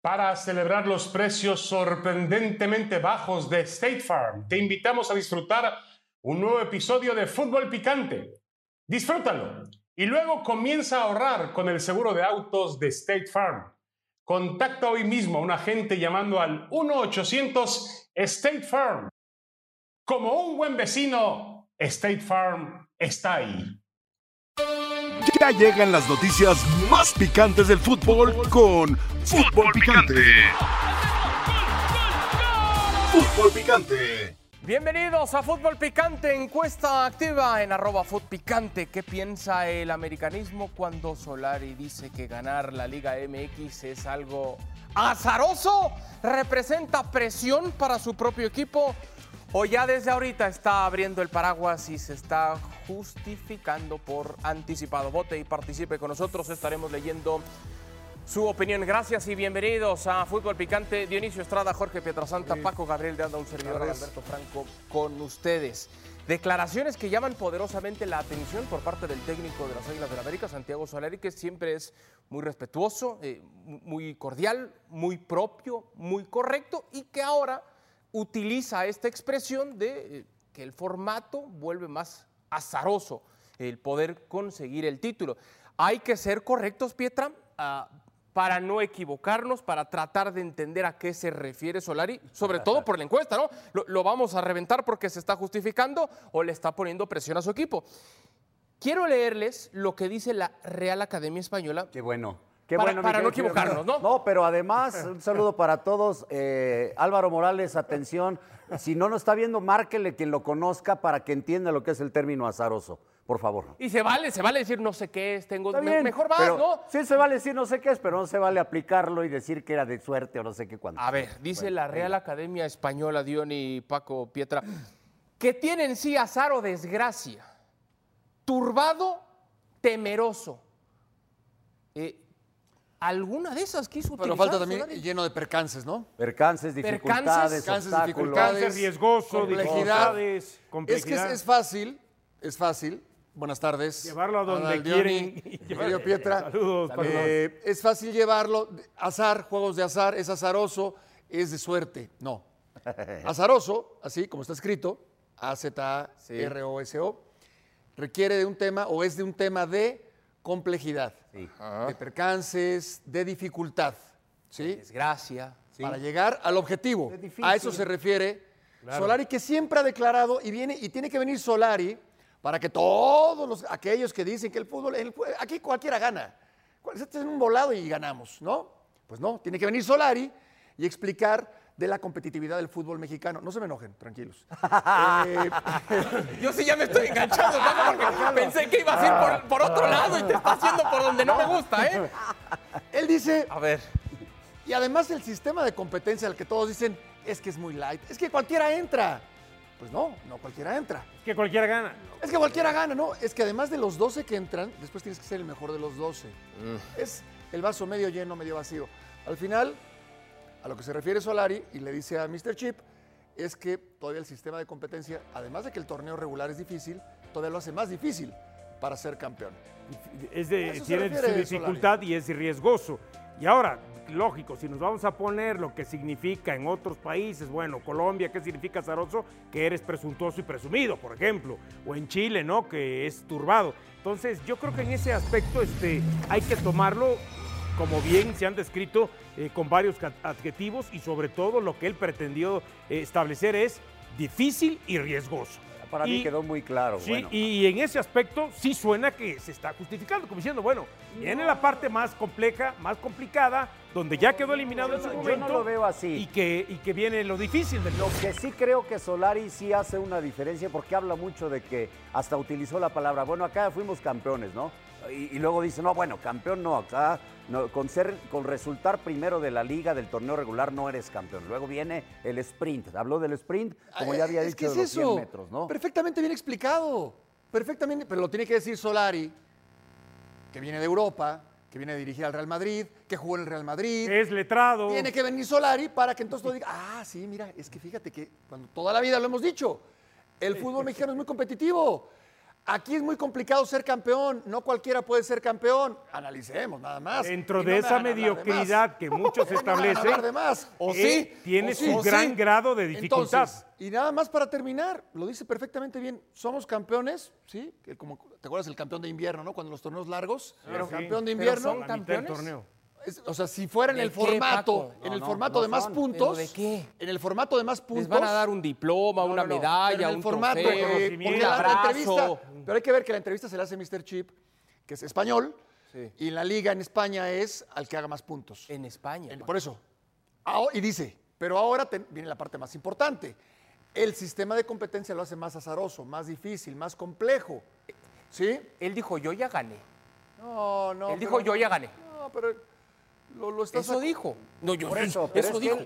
Para celebrar los precios sorprendentemente bajos de State Farm, te invitamos a disfrutar un nuevo episodio de Fútbol Picante. Disfrútalo y luego comienza a ahorrar con el seguro de autos de State Farm. Contacta hoy mismo a un agente llamando al 1-800 State Farm. Como un buen vecino, State Farm está ahí. Ya llegan las noticias más picantes del fútbol con Fútbol Picante. Fútbol Picante. Bienvenidos a Fútbol Picante, encuesta activa en @FutPicante. ¿Qué piensa el americanismo cuando Solari dice que ganar la Liga MX es algo azaroso? ¿Representa presión para su propio equipo? ¿O ya desde ahorita está abriendo el paraguas y se está justificando por anticipado? Vote y participe con nosotros, estaremos leyendo su opinión. Gracias y bienvenidos a Fútbol Picante. Dionisio Estrada, Jorge Pietrasanta, Paco Gabriel de Anda, un servidor, Alberto Franco, con ustedes. Declaraciones que llaman poderosamente la atención por parte del técnico de las Águilas del América, Santiago Solari, que siempre es muy respetuoso, muy cordial, muy propio, muy correcto, y que ahora utiliza esta expresión de que el formato vuelve más azaroso el poder conseguir el título. Hay que ser correctos, Pietra, para no equivocarnos, para tratar de entender a qué se refiere Solari, sobre todo por la encuesta, ¿no? ¿Lo vamos a reventar porque se está justificando o le está poniendo presión a su equipo? Quiero leerles lo que dice la Real Academia Española. Qué bueno. Para no equivocarnos, ¿no? No, pero además, un saludo para todos. Álvaro Morales, atención. Si no nos está viendo, márquele quien lo conozca para que entienda lo que es el término azaroso, por favor. Y se vale decir no sé qué es, tengo Bien, mejor vas, pero, ¿no? Sí, se vale decir no sé qué es, pero no se vale aplicarlo y decir que era de suerte o no sé qué cuándo. A ver, dice la Real Academia Española, Diony, Paco, Pietra, que tiene en sí azar o desgracia, turbado, temeroso. ¿Alguna de esas quiso utilizar? Pero falta también Solari? lleno de percances, ¿no? Percances, dificultades, obstáculos. dificultades, riesgoso, complejidad. complejidad. Es que es fácil. Buenas tardes. Llevarlo a donde Adal, quieren. Diony, querido Pietra. Saludos. Es fácil llevarlo. Azar, juegos de azar, es azaroso, es de suerte. No. Azaroso, así como está escrito, AZAROSO, requiere de un tema o es de un tema de complejidad, Sí. de percances, de dificultad, ¿sí? Desgracia. Para llegar al objetivo. Es difícil. A eso se refiere Solari, que siempre ha declarado y tiene que venir Solari para que todos aquellos que dicen que el fútbol, aquí cualquiera gana. Este es un volado y ganamos, ¿no? Pues no, tiene que venir Solari y explicar de la competitividad del fútbol mexicano. No se me enojen, tranquilos. Yo sí ya me estoy enganchando, Paco, porque pensé que ibas a ir por otro lado y te está haciendo por donde no me gusta, ¿eh? Él dice, A ver. y además el sistema de competencia al que todos dicen, es que es muy light, es que cualquiera entra. Pues no cualquiera entra. Que cualquiera gana. Es que cualquiera gana, ¿no? Es que además de los 12 que entran, después tienes que ser el mejor de los 12. Es el vaso medio lleno, medio vacío. Al final, a lo que se refiere Solari, y le dice a Mr. Chip, es que todavía el sistema de competencia, además de que el torneo regular es difícil, todavía lo hace más difícil para ser campeón. Tiene Eso su se refiere dificultad y es riesgoso. Y ahora, lógico, si nos vamos a poner lo que significa en otros países, bueno, Colombia, ¿qué significa azaroso? Que eres presuntuoso y presumido, por ejemplo. O en Chile, ¿no? Que es turbado. Entonces, yo creo que en ese aspecto hay que tomarlo como bien se han descrito con varios adjetivos y sobre todo lo que él pretendió establecer es difícil y riesgoso. Para mí quedó muy claro. Sí, bueno. y en ese aspecto sí suena que se está justificando, como diciendo, bueno, viene la parte más compleja, más complicada, donde ya quedó eliminado en su momento. Yo no lo veo así. Y que viene lo difícil del Lo que sí creo que Solari sí hace una diferencia porque habla mucho de que hasta utilizó la palabra, bueno, acá fuimos campeones, ¿no? Y luego dice, no, bueno, campeón no, acá no, con resultar primero de la liga, del torneo regular, no eres campeón. Luego viene el sprint. Habló del sprint, como ya había dicho, de los 100 metros, ¿no? Perfectamente bien explicado. Perfectamente, pero lo tiene que decir Solari, que viene de Europa, que viene a dirigir al Real Madrid, que jugó en el Real Madrid. Es letrado. Tiene que venir Solari para que entonces todo diga, sí, mira, es que fíjate que cuando toda la vida lo hemos dicho, el fútbol mexicano es muy competitivo. Aquí es muy complicado ser campeón, no cualquiera puede ser campeón. Analicemos nada más. Dentro Y de no me esa hagan hablar de mediocridad más. que muchos No me hagan establecen, hablar de más. O tiene o su o gran grado de dificultad. Entonces, y nada más para terminar, lo dice perfectamente bien, somos campeones, ¿sí? Que como, ¿te acuerdas el campeón de invierno, no? Cuando los torneos largos, Pero sí. campeón de Pero invierno. son La mitad del campeones. torneo. O sea, si fuera en ¿De el qué, formato, Paco? en el No, formato no de más son. puntos. ¿Pero de qué? En el formato de más puntos. Les van a dar un diploma, una Pero medalla, en el un formato, trofeo, reconocimiento. porque un la abrazo. entrevista, pero hay que ver que la entrevista se le hace a Mr. Chip, que es español, Sí. y en la liga en España es al que haga más puntos. En España. Por eso. Y dice, pero ahora viene la parte más importante. El sistema de competencia lo hace más azaroso, más difícil, más complejo. ¿Sí? Él dijo, yo ya gané. No. Él dijo, yo ya gané. No, pero lo estás Eso dijo. No, yo Por eso, pero eso es que dijo.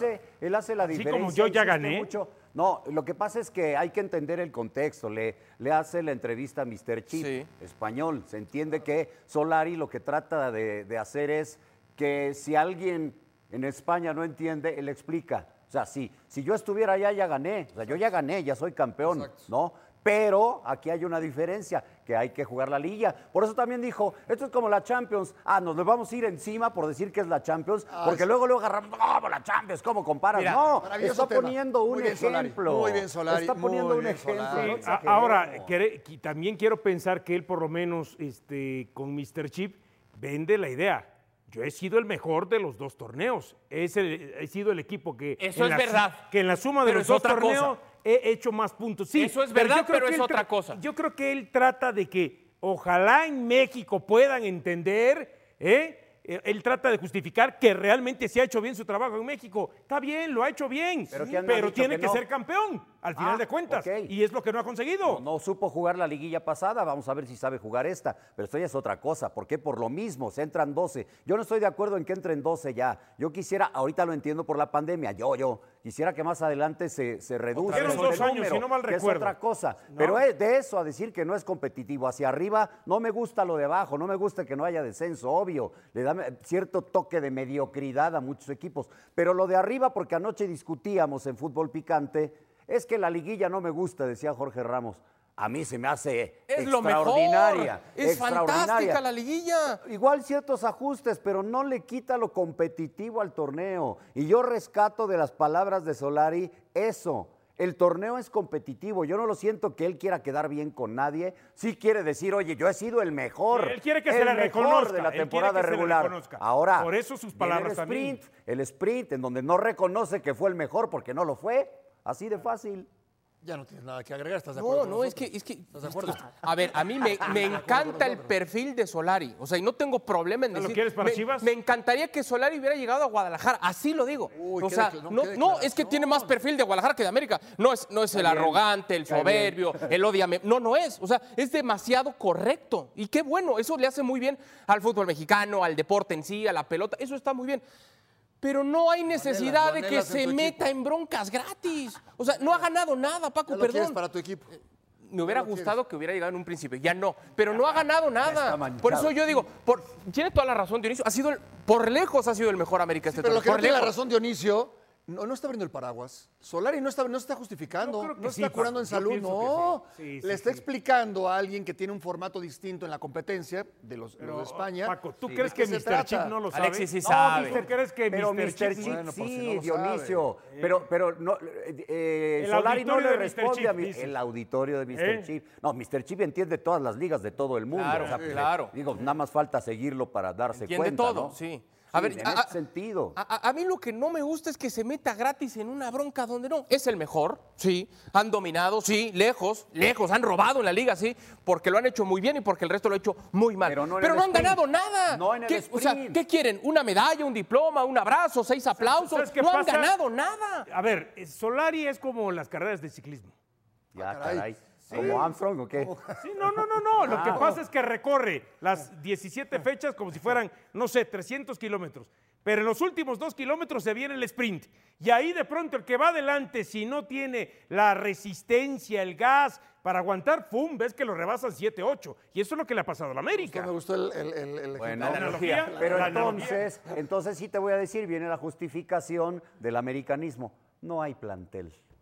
él hace la Así diferencia. como yo ya insiste gané. mucho. No, lo que pasa es que hay que entender el contexto. Le hace la entrevista a Mr. Chip, Sí. español. Se entiende que Solari lo que trata de hacer es que si alguien en España no entiende, él explica. O sea, si yo estuviera allá, ya gané. O sea, yo ya gané, ya soy campeón, Exacto. ¿no? Pero aquí hay una diferencia, que hay que jugar la liga. Por eso también dijo, esto es como la Champions. Nos le vamos a ir encima por decir que es la Champions, porque luego agarramos, no, la Champions, ¿cómo comparas? Mira, no, maravilloso está tema. poniendo un Muy bien, Solari. ejemplo. Muy bien, Solari. Está poniendo Muy un bien, ejemplo. Solari. no Sí, exageremos. ahora, también quiero pensar que él por lo menos con Mr. Chip vende la idea. Yo he sido el mejor de los dos torneos. He sido el equipo que... Eso en es la- verdad. Que en la suma de Pero los es dos otra torneos cosa. he hecho más puntos. Sí, Eso es verdad, yo creo pero que es él otra cosa. Yo creo que él trata de que ojalá en México puedan entender, él trata de justificar que realmente se ha hecho bien su trabajo en México. Está bien, lo ha hecho bien, Pero ¿quién ha dicho tiene que que no? ser campeón al final de cuentas. ok. Y es lo que no ha conseguido. No supo jugar la liguilla pasada, vamos a ver si sabe jugar esta, pero esto ya es otra cosa, porque por lo mismo se entran 12. Yo no estoy de acuerdo en que entren 12 ya. Yo quisiera, ahorita lo entiendo por la pandemia, yo quisiera que más adelante se reduzca Fueron el 2 años, número, si no mal que es recuerdo. otra cosa. ¿No? Pero de eso a decir que no es competitivo hacia arriba, no me gusta lo de abajo, no me gusta que no haya descenso, obvio, le da cierto toque de mediocridad a muchos equipos, pero lo de arriba, porque anoche discutíamos en Fútbol Picante, es que la liguilla no me gusta, decía Jorge Ramos. A mí se me hace Es lo mejor. extraordinaria. Es extraordinaria. fantástica la liguilla. Igual ciertos ajustes, pero no le quita lo competitivo al torneo. Y yo rescato de las palabras de Solari eso. El torneo es competitivo. Yo no lo siento que él quiera quedar bien con nadie. Sí quiere decir, oye, yo he sido el mejor. Sí, él quiere que el se le mejor reconozca, de la él quiere temporada que se le regular. reconozca. Ahora, Por eso sus viene palabras también. el sprint, en donde no reconoce que fue el mejor porque no lo fue. Así de fácil. Ya no tienes nada que agregar, ¿estás de acuerdo? No, con es que... nosotros? ¿Estás de acuerdo? A ver, a mí me encanta el perfil de Solari. O sea, y no tengo problema en ¿Lo decir... quieres para Chivas? Me encantaría que Solari hubiera llegado a Guadalajara. Así lo digo. Uy, o qué sea, decla- no, qué no, es que declaración. tiene más perfil de Guadalajara que de América. No es el bien, arrogante, el cae soberbio, el odiame. No es. O sea, es demasiado correcto. Y qué bueno, eso le hace muy bien al fútbol mexicano, al deporte en sí, a la pelota. Eso está muy bien. Pero no hay necesidad de que anhelas en se tu meta equipo. en broncas gratis. O sea, no ha ganado nada, Paco, Ya lo quieres perdón. para tu equipo. Me hubiera lo quieres. gustado que hubiera llegado en un principio, ya no, pero no ha ganado está nada. manchado. Por eso yo digo, tiene toda la razón Dionisio, por lejos ha sido el mejor América este Pero lo que torneo, no tiene la lejos. razón Dionisio, no está abriendo el paraguas. Solari no está justificando, Yo creo que no sí, está curando Paco, en yo salud, pienso no. que sí. Sí, Le sí, está sí. explicando a alguien que tiene un formato distinto en la competencia de los de España. Paco, ¿tú Sí, crees ¿de qué que se Mr. Chip trata? no lo sabe? Alexis sí No, sabe. ¿tú crees que Pero Mr. Chip Chip Bueno, por si sí, no lo Dionisio. sabe. Pero no, El Solari no auditorio le de Mr. responde Chip, a dices. el auditorio de Mr. ¿Eh? Chip. No, Mr. Chip entiende todas las ligas de todo el mundo. Claro, claro. Digo, nada más falta seguirlo para darse Entiende cuenta, todo, ¿no? sí. A A ver, ver, en ese sentido. A mí lo que no me gusta es que se meta gratis en una bronca donde no. Es el mejor, sí. Han dominado, sí. Lejos. Han robado en la liga, sí. Porque lo han hecho muy bien y porque el resto lo ha hecho muy mal. Pero no en Pero el no han sprint. ganado nada. No en el O sea, sprint. ¿qué quieren? ¿Una medalla, un diploma, un abrazo, 6 aplausos? ¿Sabes qué No han pasa? ganado nada. A ver, Solari es como las carreras de ciclismo. Ya, caray. caray. ¿Como Armstrong o qué? Sí, no. Lo que pasa es que recorre las 17 fechas como si fueran, no sé, 300 kilómetros. Pero en los últimos 2 kilómetros se viene el sprint. Y ahí de pronto el que va adelante, si no tiene la resistencia, el gas para aguantar, ¡pum! Ves que lo rebasan 7-8. Y eso es lo que le ha pasado a la América. Me gustó el Bueno, ejemplo. La analogía. pero la analogía. entonces sí te voy a decir, viene la justificación del americanismo. No hay plantel.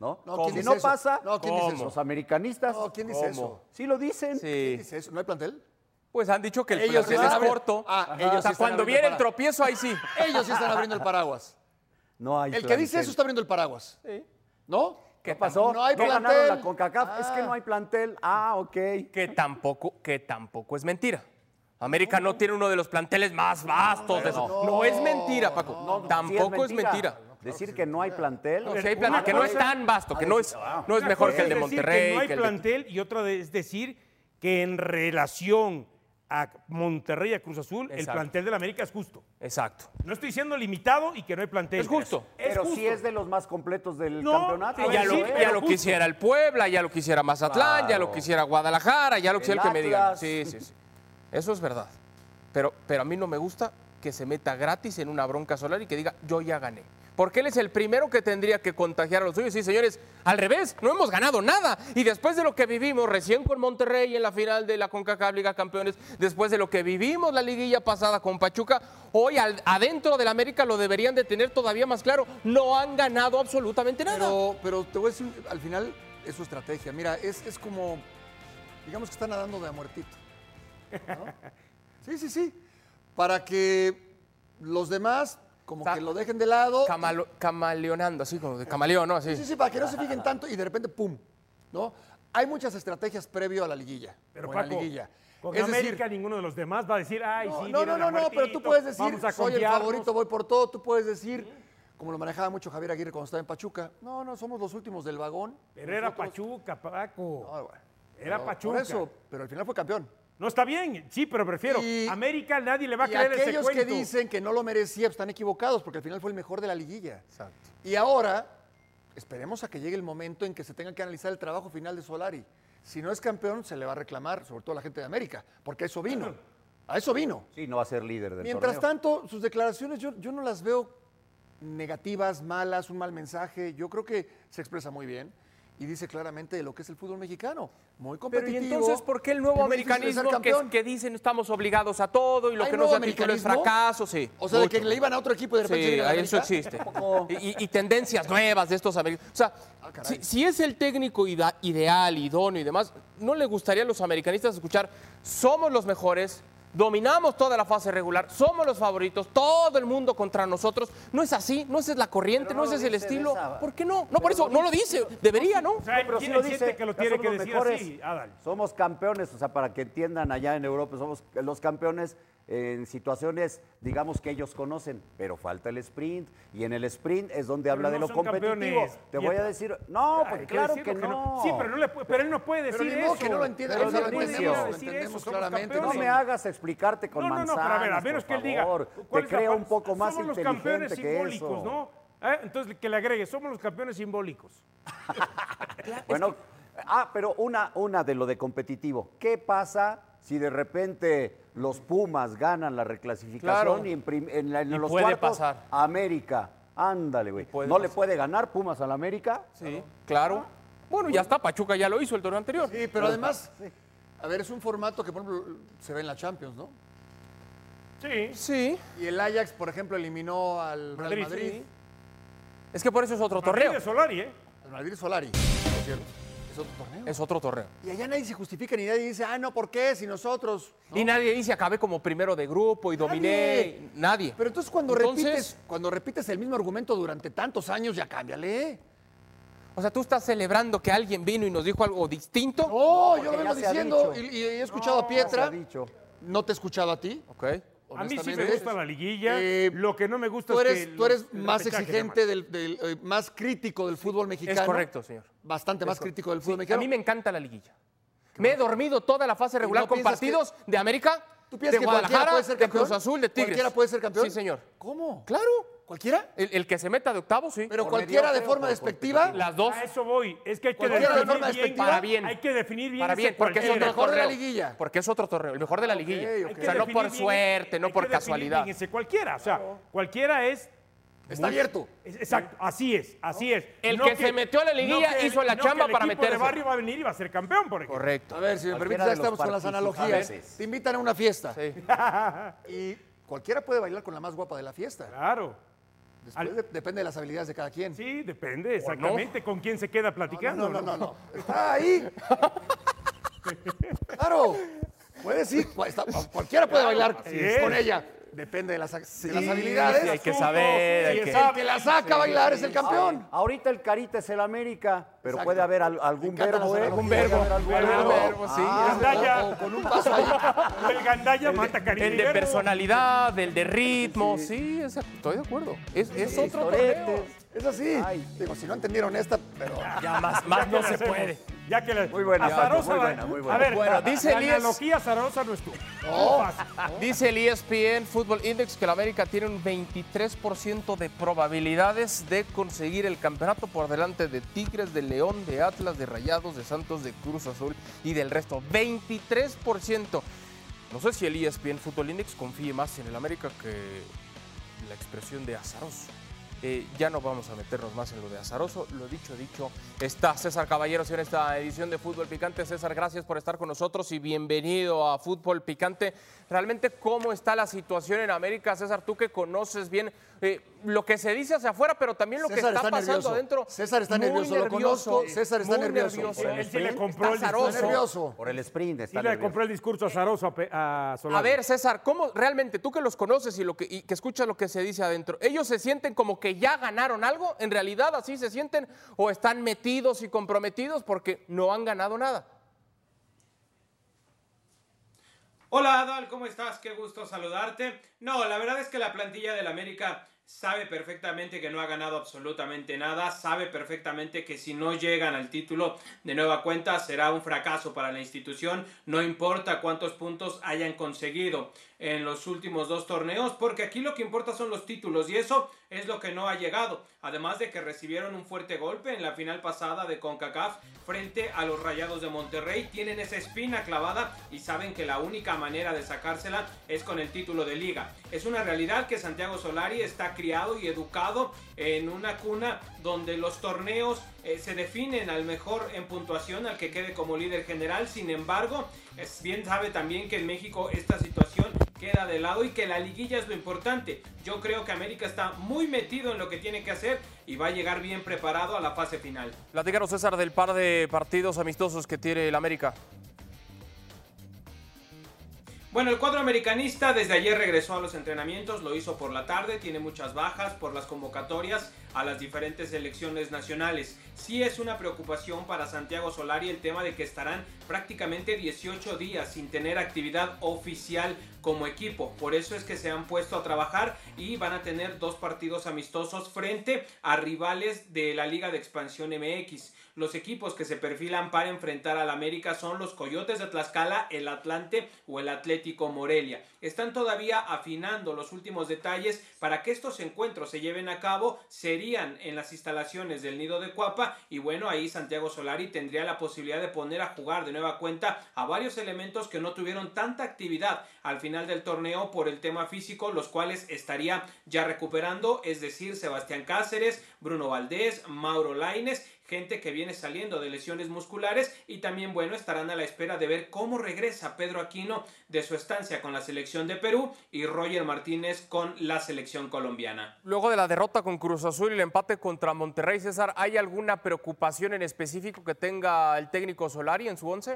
¿no? No, ¿quién si dice no eso? pasa, No, ¿quién dice eso? los americanistas. No, ¿quién dice eso? Sí lo dicen. ¿Quién Sí. dice eso? ¿No hay plantel? Pues han dicho que el Ellos plantel están es abriendo- corto. Ah, ellos o sea, sí están cuando abriendo viene el para- tropiezo, ahí sí. Ellos sí están abriendo el paraguas. No hay El que dice plantel. eso está abriendo el paraguas. ¿No? ¿Qué pasó? No hay ganaron plantel. la CONCACAF. Es que no hay plantel. Ah, ok. Que tampoco es mentira. América no tiene uno de los planteles más vastos. No es mentira, Paco. Sí Tampoco es mentira. Decir que no hay plantel. No, sí hay plantel, que no es tan vasto, que no es Una mejor cosa que el de es decir Monterrey. que no hay que el de- plantel y otra es decir que en relación a Monterrey y a Cruz Azul, el Exacto. plantel del América es justo. Exacto. No estoy diciendo limitado y que no hay plantel. Es justo. Pero justo. sí es de los más completos del No, campeonato. sí, Ya lo, sí, ya pero lo justo. quisiera el Puebla, ya lo quisiera Mazatlán, ya Claro. lo quisiera Guadalajara, ya lo quisiera el que me digan. Atlas. Sí. Eso es verdad. Pero a mí no me gusta que se meta gratis en una bronca solar y que diga, yo ya gané. Porque él es el primero que tendría que contagiar a los suyos. Sí, señores, al revés, no hemos ganado nada. Y después de lo que vivimos recién con Monterrey en la final de la CONCACAF Liga Campeones, después de lo que vivimos la liguilla pasada con Pachuca, hoy adentro del América lo deberían de tener todavía más claro. No han ganado absolutamente nada. Pero te voy a decir, al final es su estrategia. Mira, es como, digamos que están nadando de a muertito. ¿no? Sí. Para que los demás como Está que lo dejen de lado. Camaleonando, así como de camaleón, ¿no? Así. Sí, para que no se fijen tanto y de repente, ¡pum! ¿No? Hay muchas estrategias previo a la liguilla. Pero o en la Paco, liguilla. con Es América decir, ninguno de los demás va a decir, ay, sí, no, vienen a pero tú muertito, puedes decir, vamos a soy el confiarnos". favorito, voy por todo. Tú puedes decir, como lo manejaba mucho Javier Aguirre cuando estaba en Pachuca, no, somos los últimos del vagón. Pero era Nosotros- Pachuca, Paco. No, bueno, Era pero Pachuca. Por eso, pero al final fue campeón. No, está bien, sí, pero prefiero. Y- América nadie le va a Y creer ese aquellos que cuento. dicen que no lo merecía, pues, están equivocados, porque al final fue el mejor de la liguilla. Exacto. Y ahora, esperemos a que llegue el momento en que se tenga que analizar el trabajo final de Solari. Si no es campeón, se le va a reclamar, sobre todo a la gente de América, porque a eso vino. A eso vino. Sí, no va a ser líder del Mientras torneo. tanto, sus declaraciones yo no las veo negativas, malas, un mal mensaje. Yo creo que se expresa muy bien y dice claramente de lo que es el fútbol mexicano. Muy Pero ¿y competitivo. entonces por qué el nuevo y muy difícil de ser americanismo campeón? que dicen estamos obligados a todo y lo ¿Hay que nos nuevo da título es americanismo? fracaso? Sí. O sea, de que mucho. le iban a otro equipo y de repente se Sí, viene a la eso América. existe. Y tendencias nuevas de estos americanos. O sea, caray. si es el técnico ideal, idóneo y demás, ¿no le gustaría a los americanistas escuchar somos los mejores, dominamos toda la fase regular, somos los favoritos, todo el mundo contra nosotros? No es así, no esa es la corriente, Pero no no ese es lo el dice de estilo. esa- ¿Por qué no? No, por eso no lo dice. Debería, ¿no? O sea, Pero él sí lo siente dice, que lo ya tiene somos que los decir mejores. así, Adal. Somos campeones, o sea, para que entiendan allá en Europa, somos los campeones en situaciones, digamos, que ellos conocen, pero falta el sprint, y en el sprint es donde habla no de lo son competitivo. campeones, Te voy a Nieto. decir, no, Hay pues que claro decirlo que no. Sí, pero él no puede Pero decir ni modo eso. que no lo entienda. Pero o sea, no lo puede entendemos, decir lo eso, entendemos somos claramente. No campeones. me hagas explicarte con No, pero manzanas, a menos por que él diga, favor. ¿cuál Te es la crea fa- un poco más somos los campeones inteligente que simbólicos, eso. ¿no? Entonces que le agregue, somos los campeones simbólicos. Bueno, pero una de lo de competitivo. ¿Qué pasa si de repente los Pumas ganan la reclasificación Claro. y en Y los puede cuartos pasar. América? Ándale, güey. puede ¿No le pasar. puede ganar Pumas al América? Sí, claro. Bueno, ya está, Pachuca ya lo hizo el torneo anterior. Sí, pero además, a ver, es un formato que, por ejemplo, se ve en la Champions, ¿no? Sí. Sí. Y el Ajax, por ejemplo, eliminó al Real Madrid, Madrid. sí. Es que por eso es otro Madrid torneo. de Solari, ¿eh? Al Madrid Solari, por cierto. Es otro torneo. Es otro torneo. Y allá nadie se justifica ni nadie dice, no, ¿por qué? Si nosotros. ¿no? Y nadie dice acabé como primero de grupo y dominé. Nadie. Pero entonces cuando Entonces- repites el mismo argumento durante tantos años, ya cámbiale. O sea, tú estás celebrando que alguien vino y nos dijo algo distinto. No, yo lo porque vengo ya se ha diciendo dicho. y he escuchado a Se Pietra. ha dicho. No te he escuchado a ti. Ok. A mí sí me honestamente. gusta la liguilla. Eh, Lo que no me gusta Tú es eres, que tú eres el más repechaje exigente, llama. más crítico del fútbol mexicano. Es correcto, señor. Bastante más crítico del fútbol A mexicano. mí me encanta la liguilla. Me he dormido toda la fase regular no con piensas que- partidos de América, ¿Tú piensas de que cualquiera Guadalajara, puede ser de campeón? Cruz Azul, de Tigres. ¿Cualquiera puede ser campeón? Sí, señor. ¿Cómo? Claro. ¿Cualquiera? El que se meta de octavo, sí. Pero Por cualquiera de mediocre o forma por despectiva. Las dos. A eso voy. Es que hay que Cualquiera de definir forma bien. despectiva. Para bien. Hay que definir bien. Para ese bien, porque es cualquiera. otro mejor de la torneo. liguilla. Porque es otro torneo, el mejor de la liguilla. ok. O Hay sea, que no definir por bien suerte, ese- no hay por que definir casualidad. bien ese cualquiera. O sea, cualquiera es. Está abierto. Exacto, así es, así es. El que se metió a la liguilla hizo la chamba para El equipo de meterse. barrio va a venir y va a ser campeón, por ejemplo. Correcto. A ver, si me Cualquiera permites, ya de los estamos con las analogías. participantes. Te invitan a una fiesta. Sí. Y cualquiera puede bailar con la más guapa de la fiesta. Claro. Después depende de las habilidades de cada quien. Sí, depende, exactamente. ¿Con quién se queda platicando? No. Está ahí. Claro. Puedes ir. Cualquiera puede bailar con ella. Depende de las habilidades. Sí, hay que saber. El que la saca a bailar es el campeón. Ahorita el Carita es el América, pero puede haber algún verbo, Algún verbo, sí. Gandaya. O con un paso ahí. El Gandaya mata cariño. El de personalidad, el de ritmo, sí, estoy de acuerdo. Es otro torneo. Es así. Digo, si no entendieron esta, pero... Ya más no se puede. Ya que Muy buena, Azarosa, muy buena. A ver, Bueno, dice la Elías- analogía Azarosa no estuvo. Dice el ESPN Football Index que el América tiene un 23% de probabilidades de conseguir el campeonato por delante de Tigres, de León, de Atlas, de Rayados, de Santos, de Cruz Azul y del resto. 23%. No sé si el ESPN Football Index confíe más en el América que la expresión de azaroso. Ya no vamos a meternos más en lo de azaroso. Lo dicho, está César Caballeros en esta edición de Fútbol Picante. César, gracias por estar con nosotros y bienvenido a Fútbol Picante. Realmente, ¿cómo está la situación en América? César, tú que conoces bien lo que se dice hacia afuera, pero también lo César que está pasando nervioso. adentro. César está Muy nervioso, lo conozco. César está muy nervioso. Él sí le compró el Está discurso. Está nervioso. Por el sprint Sí está le nervioso. compró el discurso Azaroso a Solari. A ver, César, ¿cómo realmente tú que los conoces y que escuchas lo que se dice adentro, ellos se sienten como que ya ganaron algo? ¿En realidad así se sienten o están metidos y comprometidos porque no han ganado nada? Hola Adal, ¿cómo estás? Qué gusto saludarte. No, la verdad es que la plantilla del América sabe perfectamente que no ha ganado absolutamente nada, sabe perfectamente que si no llegan al título de nueva cuenta será un fracaso para la institución, no importa cuántos puntos hayan conseguido en los últimos 2 torneos, porque aquí lo que importa son los títulos y eso es lo que no ha llegado, además de que recibieron un fuerte golpe en la final pasada de CONCACAF frente a los Rayados de Monterrey, tienen esa espina clavada y saben que la única manera de sacársela es con el título de liga. Es una realidad que Santiago Solari está criado y educado en una cuna donde los torneos se definen al mejor en puntuación, al que quede como líder general. Sin embargo, bien sabe también que en México esta situación queda de lado y que la liguilla es lo importante. Yo creo que América está muy metido en lo que tiene que hacer y va a llegar bien preparado a la fase final. Platícanos, César, del par de partidos amistosos que tiene el América. Bueno, el cuadro americanista desde ayer regresó a los entrenamientos, lo hizo por la tarde, tiene muchas bajas por las convocatorias a las diferentes selecciones nacionales. Sí es una preocupación para Santiago Solari el tema de que estarán prácticamente 18 días sin tener actividad oficial como equipo. Por eso es que se han puesto a trabajar y van a tener 2 partidos amistosos frente a rivales de la Liga de Expansión MX. Los equipos que se perfilan para enfrentar al América son los Coyotes de Tlaxcala, el Atlante o el Atlético Morelia. Están todavía afinando los últimos detalles para que estos encuentros se lleven a cabo. Serían en las instalaciones del Nido de Cuapa y bueno, ahí Santiago Solari tendría la posibilidad de poner a jugar de nueva cuenta a varios elementos que no tuvieron tanta actividad al final del torneo por el tema físico, los cuales estaría ya recuperando, es decir, Sebastián Cáceres, Bruno Valdés, Mauro Lainez, gente que viene saliendo de lesiones musculares y también, bueno, estarán a la espera de ver cómo regresa Pedro Aquino de su estancia con la selección de Perú y Roger Martínez con la selección colombiana. Luego de la derrota con Cruz Azul y el empate contra Monterrey, César, ¿hay alguna preocupación en específico que tenga el técnico Solari en su once?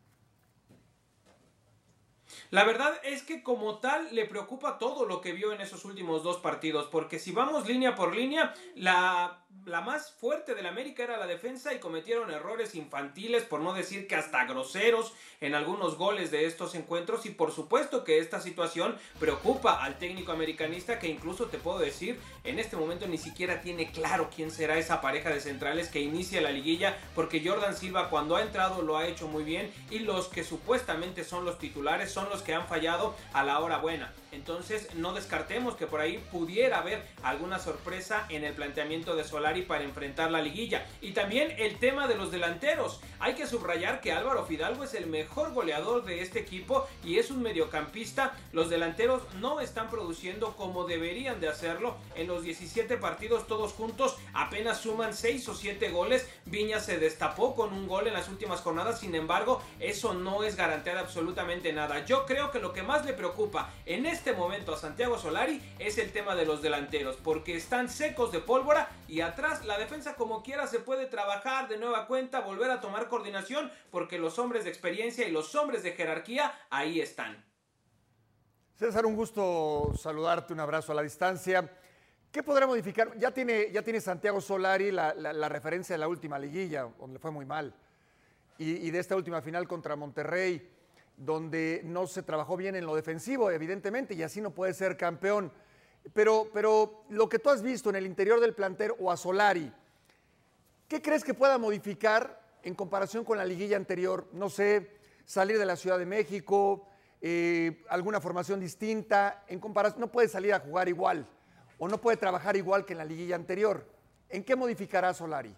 La verdad es que como tal le preocupa todo lo que vio en esos últimos 2 partidos, porque si vamos línea por línea, la más fuerte del América era la defensa y cometieron errores infantiles, por no decir que hasta groseros, en algunos goles de estos encuentros y por supuesto que esta situación preocupa al técnico americanista, que incluso te puedo decir, en este momento ni siquiera tiene claro quién será esa pareja de centrales que inicia la liguilla, porque Jordan Silva cuando ha entrado lo ha hecho muy bien y los que supuestamente son los titulares son los que han fallado a la hora buena. Entonces no descartemos que por ahí pudiera haber alguna sorpresa en el planteamiento de Solari Solari para enfrentar la liguilla. Y también el tema de los delanteros. Hay que subrayar que Álvaro Fidalgo es el mejor goleador de este equipo y es un mediocampista. Los delanteros no están produciendo como deberían de hacerlo. En los 17 partidos todos juntos apenas suman 6 o 7 goles. Viñas se destapó con un gol en las últimas jornadas, sin embargo, eso no es garantía de absolutamente nada. Yo creo que lo que más le preocupa en este momento a Santiago Solari es el tema de los delanteros, porque están secos de pólvora y atrás la defensa como quiera se puede trabajar de nueva cuenta, volver a tomar coordinación, porque los hombres de experiencia y los hombres de jerarquía ahí están. César, un gusto saludarte, un abrazo a la distancia. ¿Qué podrá modificar? Ya tiene Santiago Solari la referencia de la última liguilla, donde le fue muy mal, y de esta última final contra Monterrey, donde no se trabajó bien en lo defensivo, evidentemente, y así no puede ser campeón. Pero lo que tú has visto en el interior del plantel o a Solari, ¿qué crees que pueda modificar en comparación con la liguilla anterior? No sé, salir de la Ciudad de México, alguna formación distinta, en comparación, no puede salir a jugar igual o no puede trabajar igual que en la liguilla anterior. ¿En qué modificará Solari?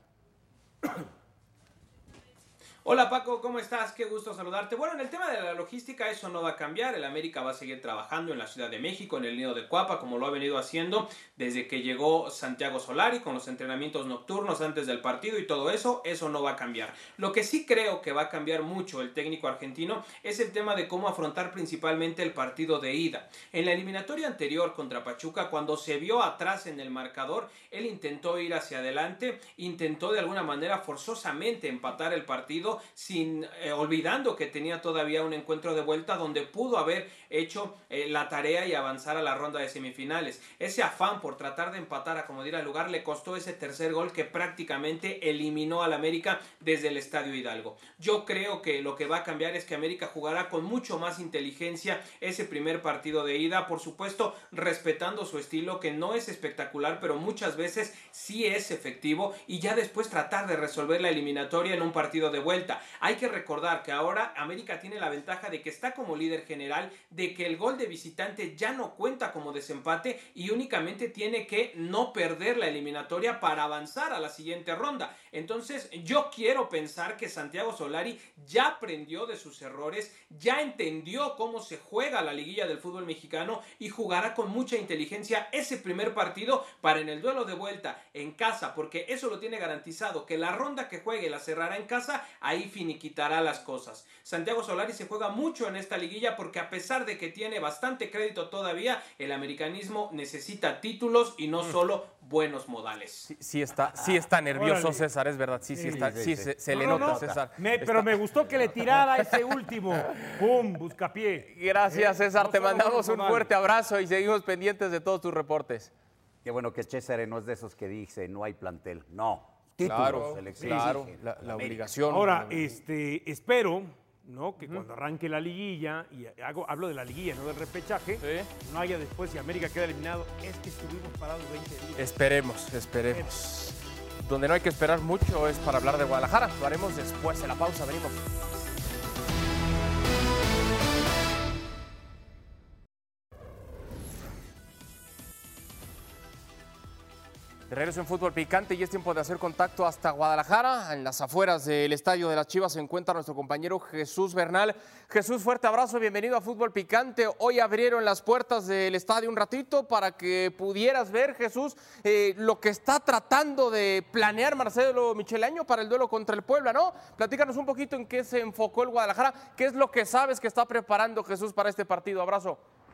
Hola Paco, ¿cómo estás? Qué gusto saludarte. Bueno, en el tema de la logística eso no va a cambiar. El América va a seguir trabajando en la Ciudad de México, en el Nido de Cuapa, como lo ha venido haciendo desde que llegó Santiago Solari, con los entrenamientos nocturnos antes del partido y todo eso. Eso no va a cambiar. Lo que sí creo que va a cambiar mucho el técnico argentino es el tema de cómo afrontar principalmente el partido de ida. En la eliminatoria anterior contra Pachuca, cuando se vio atrás en el marcador, él intentó ir hacia adelante, intentó de alguna manera forzosamente empatar el partido, sin olvidando que tenía todavía un encuentro de vuelta donde pudo haber hecho la tarea y avanzar a la ronda de semifinales. Ese afán por tratar de empatar a como diera lugar le costó ese tercer gol que prácticamente eliminó al América desde el Estadio Hidalgo. Yo creo que lo que va a cambiar es que América jugará con mucho más inteligencia ese primer partido de ida, por supuesto respetando su estilo, que no es espectacular, pero muchas veces sí es efectivo, y ya después tratar de resolver la eliminatoria en un partido de vuelta. Hay que recordar que ahora América tiene la ventaja de que está como líder general, de que el gol de visitante ya no cuenta como desempate y únicamente tiene que no perder la eliminatoria para avanzar a la siguiente ronda. Entonces yo quiero pensar que Santiago Solari ya aprendió de sus errores, ya entendió cómo se juega la liguilla del fútbol mexicano y jugará con mucha inteligencia ese primer partido para en el duelo de vuelta en casa, porque eso lo tiene garantizado, que la ronda que juegue la cerrará en casa. Ahí finiquitará las cosas. Santiago Solari se juega mucho en esta liguilla porque a pesar de que tiene bastante crédito todavía, el americanismo necesita títulos y no solo buenos modales. Sí está nervioso, órale. César, es verdad. Sí, se le nota, César. Pero me gustó que le tirara ese último. ¡Pum! Buscapié. Gracias, César. Te mandamos un fuerte abrazo y seguimos pendientes de todos tus reportes. Qué bueno que César no es de esos que dice no hay plantel. No. Claro, la obligación. Ahora, espero, ¿no?, que cuando arranque la liguilla, y hablo de la liguilla, no del repechaje, no haya después, si América queda eliminado, es que estuvimos parados 20 días. Esperemos. Donde no hay que esperar mucho es para hablar de Guadalajara. Lo haremos después de la pausa, venimos. De regreso en Fútbol Picante y es tiempo de hacer contacto hasta Guadalajara. En las afueras del estadio de las Chivas se encuentra nuestro compañero Jesús Bernal. Jesús, fuerte abrazo, bienvenido a Fútbol Picante. Hoy abrieron las puertas del estadio un ratito para que pudieras ver, Jesús, lo que está tratando de planear Marcelo Micheleaño para el duelo contra el Puebla, ¿no? Platícanos un poquito en qué se enfocó el Guadalajara, qué es lo que sabes que está preparando Jesús para este partido. Abrazo.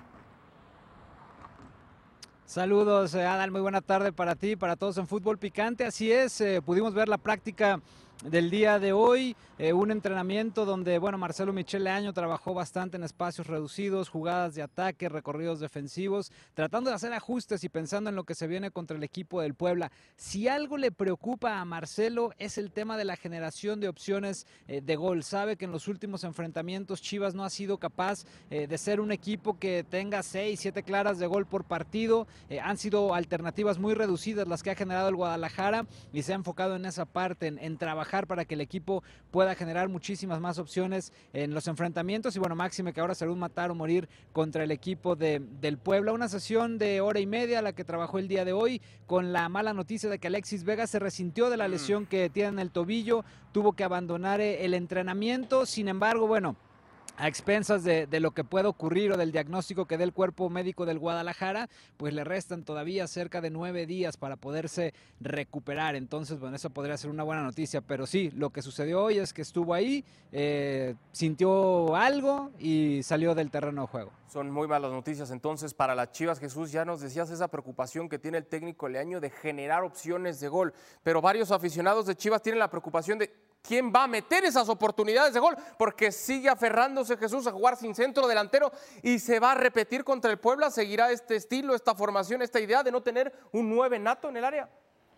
Saludos, Adal, muy buena tarde para ti, para todos en Fútbol Picante. Así es, pudimos ver la práctica del día de hoy, un entrenamiento donde, bueno, Marcelo Micheleaño trabajó bastante en espacios reducidos, jugadas de ataque, recorridos defensivos, tratando de hacer ajustes y pensando en lo que se viene contra el equipo del Puebla. Si algo le preocupa a Marcelo es el tema de la generación de opciones de gol. Sabe que en los últimos enfrentamientos Chivas no ha sido capaz de ser un equipo que tenga 6, 7 claras de gol por partido. Han sido alternativas muy reducidas las que ha generado el Guadalajara y se ha enfocado en esa parte, en trabajar trabajar para que el equipo pueda generar muchísimas más opciones en los enfrentamientos y bueno, máxime que ahora será un matar o morir contra el equipo del Puebla. Una sesión de hora y media la que trabajó el día de hoy con la mala noticia de que Alexis Vega se resintió de la lesión que tiene en el tobillo, tuvo que abandonar el entrenamiento, sin embargo, bueno, a expensas de lo que pueda ocurrir o del diagnóstico que dé el cuerpo médico del Guadalajara, pues le restan todavía cerca de 9 días para poderse recuperar. Entonces, bueno, eso podría ser una buena noticia, pero sí, lo que sucedió hoy es que estuvo ahí, sintió algo y salió del terreno de juego. Son muy malas noticias entonces para las Chivas. Jesús, ya nos decías esa preocupación que tiene el técnico Leaño de generar opciones de gol, pero varios aficionados de Chivas tienen la preocupación de quién va a meter esas oportunidades de gol, porque sigue aferrándose Jesús a jugar sin centro delantero y se va a repetir contra el Puebla. ¿Seguirá este estilo, esta formación, esta idea de no tener un 9 nato en el área?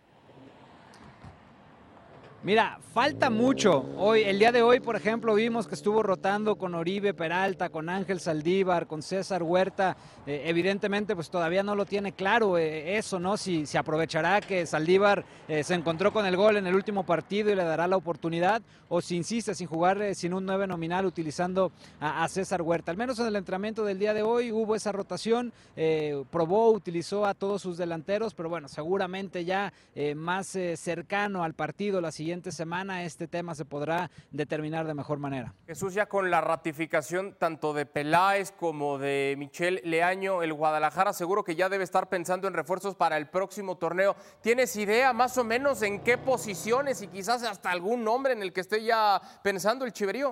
Mira, falta mucho. Hoy, el día de hoy, por ejemplo, vimos que estuvo rotando con Oribe Peralta, con Ángel Saldívar, con César Huerta. Evidentemente, pues todavía no lo tiene claro eso, ¿no? Si aprovechará que Saldívar se encontró con el gol en el último partido y le dará la oportunidad, o si insiste sin jugar sin un 9 nominal utilizando a César Huerta. Al menos en el entrenamiento del día de hoy hubo esa rotación, probó, utilizó a todos sus delanteros, pero bueno, seguramente ya más cercano al partido la siguiente semana este tema se podrá determinar de mejor manera. Jesús, ya con la ratificación tanto de Peláez como de Michel Leaño, el Guadalajara seguro que ya debe estar pensando en refuerzos para el próximo torneo. ¿Tienes idea más o menos en qué posiciones y quizás hasta algún nombre en el que esté ya pensando el Chiverío?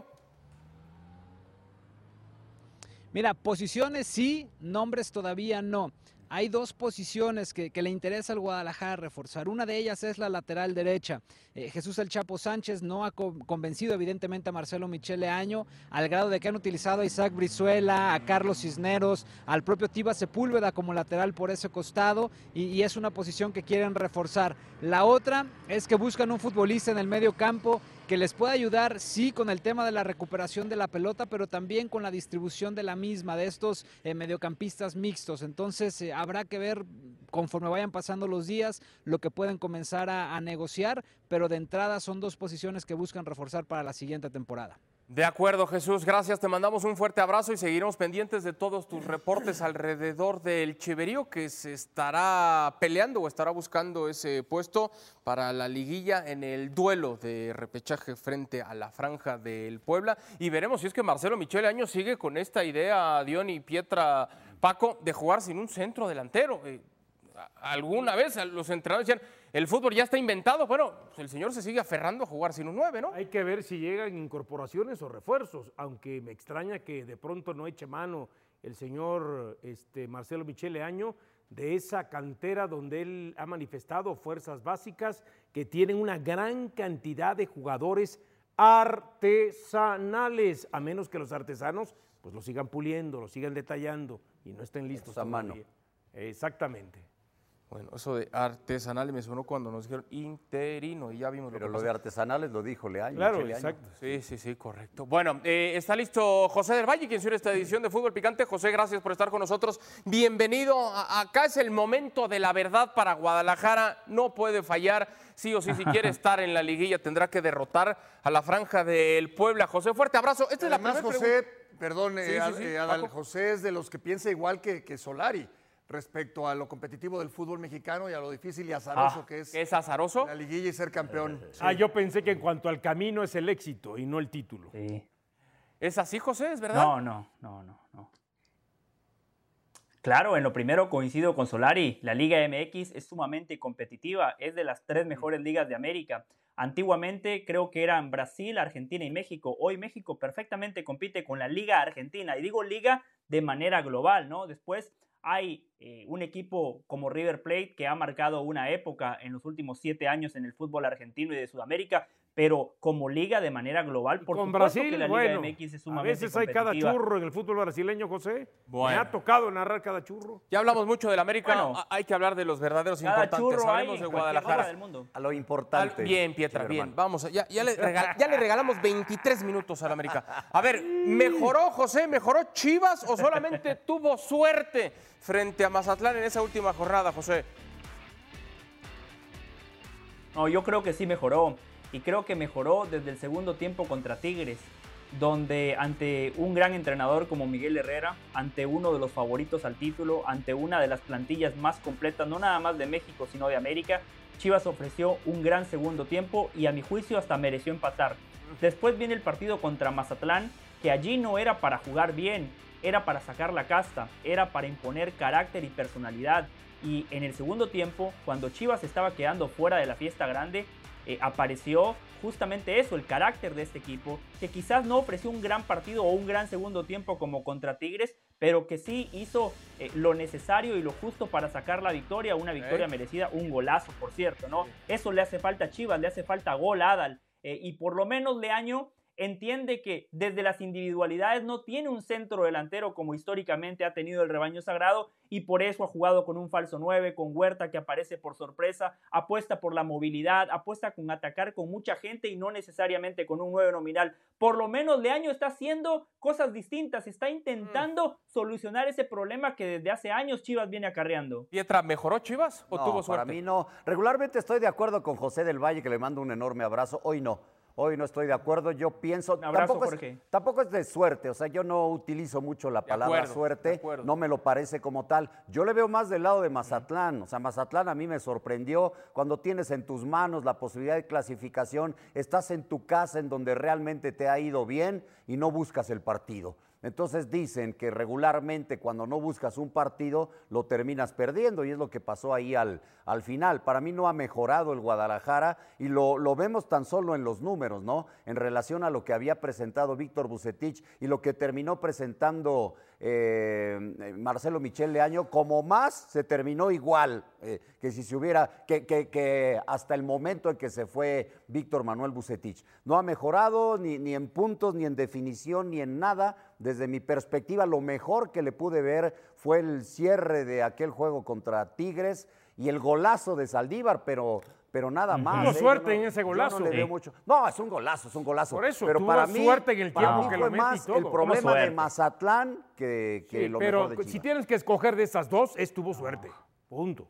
Mira, posiciones sí, nombres todavía no. Hay 2 posiciones que le interesa al Guadalajara reforzar. Una de ellas es la lateral derecha. Jesús El Chapo Sánchez no ha convencido evidentemente a Marcelo Michel Leaño, al grado de que han utilizado a Isaac Brizuela, a Carlos Cisneros, al propio Tiba Sepúlveda como lateral por ese costado, y es una posición que quieren reforzar. La otra es que buscan un futbolista en el medio campo que les pueda ayudar, sí, con el tema de la recuperación de la pelota, pero también con la distribución de la misma, de estos mediocampistas mixtos. Entonces habrá que ver conforme vayan pasando los días lo que pueden comenzar a negociar, pero de entrada son 2 posiciones que buscan reforzar para la siguiente temporada. De acuerdo, Jesús, gracias, te mandamos un fuerte abrazo y seguiremos pendientes de todos tus reportes alrededor del Chiverío, que se estará peleando o estará buscando ese puesto para la liguilla en el duelo de repechaje frente a la Franja del Puebla, y veremos si es que Marcelo Michel Leaño sigue con esta idea, Dion y Pietra, Paco, de jugar sin un centro delantero. Alguna vez los entrenadores decían, el fútbol ya está inventado. Bueno, pues el señor se sigue aferrando a jugar sin un 9, ¿no? Hay que ver si llegan incorporaciones o refuerzos, aunque me extraña que de pronto no eche mano el señor Marcelo Michel Leaño de esa cantera donde él ha manifestado fuerzas básicas que tienen una gran cantidad de jugadores artesanales, a menos que los artesanos pues lo sigan puliendo, lo sigan detallando y no estén listos a mano. Exactamente. Bueno, eso de artesanal me sonó cuando nos dijeron interino y ya vimos Pero lo que lo pasó. de artesanales lo dijo Leaño. Claro, Leaño. exacto. Sí, correcto. Bueno, está listo José del Valle, quien suena esta edición de Fútbol Picante. José, gracias por estar con nosotros. Bienvenido. Acá es el momento de la verdad para Guadalajara. No puede fallar. Sí o sí, si quiere estar en la liguilla, tendrá que derrotar a la Franja del Puebla. José, fuerte abrazo. Esta es la Además, primera José, perdón, Sí, Adal, Paco. José es de los que piensa igual que Solari respecto a lo competitivo del fútbol mexicano y a lo difícil y azaroso que es ¿Es azaroso? la liguilla y ser campeón. Sí. Yo pensé que en cuanto al camino es el éxito y no el título. Sí. ¿Es así, José? ¿Es verdad? No. Claro, en lo primero coincido con Solari. La Liga MX es sumamente competitiva, es de las 3 mejores ligas de América. Antiguamente creo que eran Brasil, Argentina y México. Hoy México perfectamente compite con la Liga Argentina. Y digo liga de manera global, ¿no? Después hay un equipo como River Plate que ha marcado una época en los últimos 7 años en el fútbol argentino y de Sudamérica, pero como liga de manera global, por Con supuesto Brasil, que la bueno, Liga MX es a sumamente veces hay cada competitiva. churro en el fútbol brasileño, José. Bueno. Me ha tocado narrar cada churro. Ya hablamos mucho del América. Bueno. Hay que hablar de los verdaderos Cada importantes. churro hay Hablemos en de cualquier Guadalajara. lugar del mundo. A lo importante. Bien, Pietra, Chiverman. bien. Vamos, ya le regalamos 23 minutos al América. A ver, ¿mejoró José? ¿Mejoró Chivas o solamente tuvo suerte frente a Mazatlán en esa última jornada, José? No, yo creo que sí mejoró. y creo que mejoró desde el segundo tiempo contra Tigres, donde ante un gran entrenador como Miguel Herrera, ante uno de los favoritos al título, ante una de las plantillas más completas, no nada más de México, sino de América, Chivas ofreció un gran segundo tiempo y a mi juicio hasta mereció empatar. Después viene el partido contra Mazatlán, que allí no era para jugar bien, era para sacar la casta, era para imponer carácter y personalidad. Y en el segundo tiempo, cuando Chivas estaba quedando fuera de la fiesta grande, apareció justamente eso, el carácter de este equipo, que quizás no ofreció un gran partido o un gran segundo tiempo como contra Tigres, pero que sí hizo lo necesario y lo justo para sacar la victoria, una victoria merecida, un golazo, por cierto, ¿no? Eso le hace falta a Chivas, le hace falta gol a Adal, y por lo menos Leaño entiende que desde las individualidades no tiene un centro delantero como históricamente ha tenido el rebaño sagrado, y por eso ha jugado con un falso 9, con Huerta que aparece por sorpresa, apuesta por la movilidad, apuesta con atacar con mucha gente y no necesariamente con un 9 nominal. Por lo menos Leaño está haciendo cosas distintas, está intentando solucionar ese problema que desde hace años Chivas viene acarreando. Pietra, ¿mejoró Chivas o tuvo suerte? Para mí no. Regularmente estoy de acuerdo con José del Valle, que le mando un enorme abrazo. Hoy no. Hoy no estoy de acuerdo, yo pienso... Un abrazo, Jorge. Tampoco es de suerte, o sea, yo no utilizo mucho la palabra suerte, no me lo parece como tal. Yo le veo más del lado de Mazatlán, o sea, Mazatlán a mí me sorprendió cuando tienes en tus manos la posibilidad de clasificación, estás en tu casa en donde realmente te ha ido bien y no buscas el partido. Entonces dicen que regularmente cuando no buscas un partido lo terminas perdiendo y es lo que pasó ahí al final. Para mí no ha mejorado el Guadalajara y lo vemos tan solo en los números, ¿no? En relación a lo que había presentado Víctor Vucetich y lo que terminó presentando Marcelo Michel Leaño, como más se terminó igual que si se hubiera, que hasta el momento en que se fue Víctor Manuel Vucetich. No ha mejorado ni en puntos, ni en definición, ni en nada. Desde mi perspectiva, lo mejor que le pude ver fue el cierre de aquel juego contra Tigres y el golazo de Saldívar, pero nada más. Tuvo suerte en ese golazo. No le veo mucho. No, es un golazo, es un golazo. Por eso, pero tuvo para mí, suerte en el tiempo que lo mete más y todo. el problema de Mazatlán que sí, lo pero mejor de Chivas. si tienes que escoger de esas dos, tuvo suerte. Punto.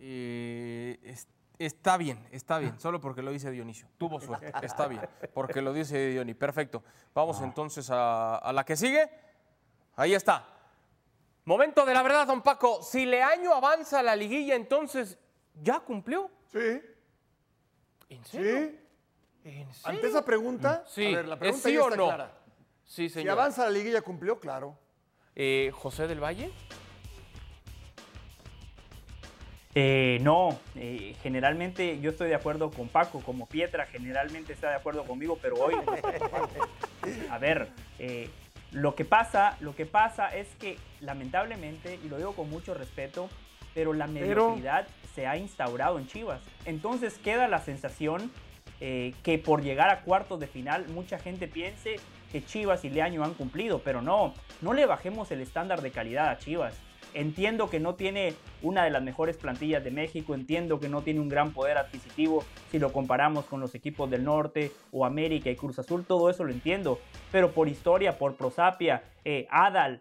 Está bien, solo porque lo dice Dionisio. Tuvo suerte, está bien, porque lo dice Dionisio. Perfecto. Vamos entonces a la que sigue. Ahí está. Momento de la verdad, don Paco. Si Leaño avanza a la liguilla, entonces, ¿ya cumplió? Sí. ¿En serio? Sí. ¿En serio? Ante esa pregunta, Sí. a ver, la pregunta ¿Es sí ya o está no? clara. Sí, Si señor. avanza la liguilla, cumplió, claro. ¿José del Valle? No, generalmente yo estoy de acuerdo con Paco, como Pietra generalmente está de acuerdo conmigo, pero hoy no estoy de acuerdo. A ver, lo que pasa es que lamentablemente, y lo digo con mucho respeto, pero la mediocridad se ha instaurado en Chivas. Entonces queda la sensación que por llegar a cuartos de final mucha gente piense que Chivas y Leaño han cumplido, pero no le bajemos el estándar de calidad a Chivas. Entiendo que no tiene una de las mejores plantillas de México, entiendo que no tiene un gran poder adquisitivo si lo comparamos con los equipos del norte o América y Cruz Azul, todo eso lo entiendo, pero por historia, por prosapia, Adal,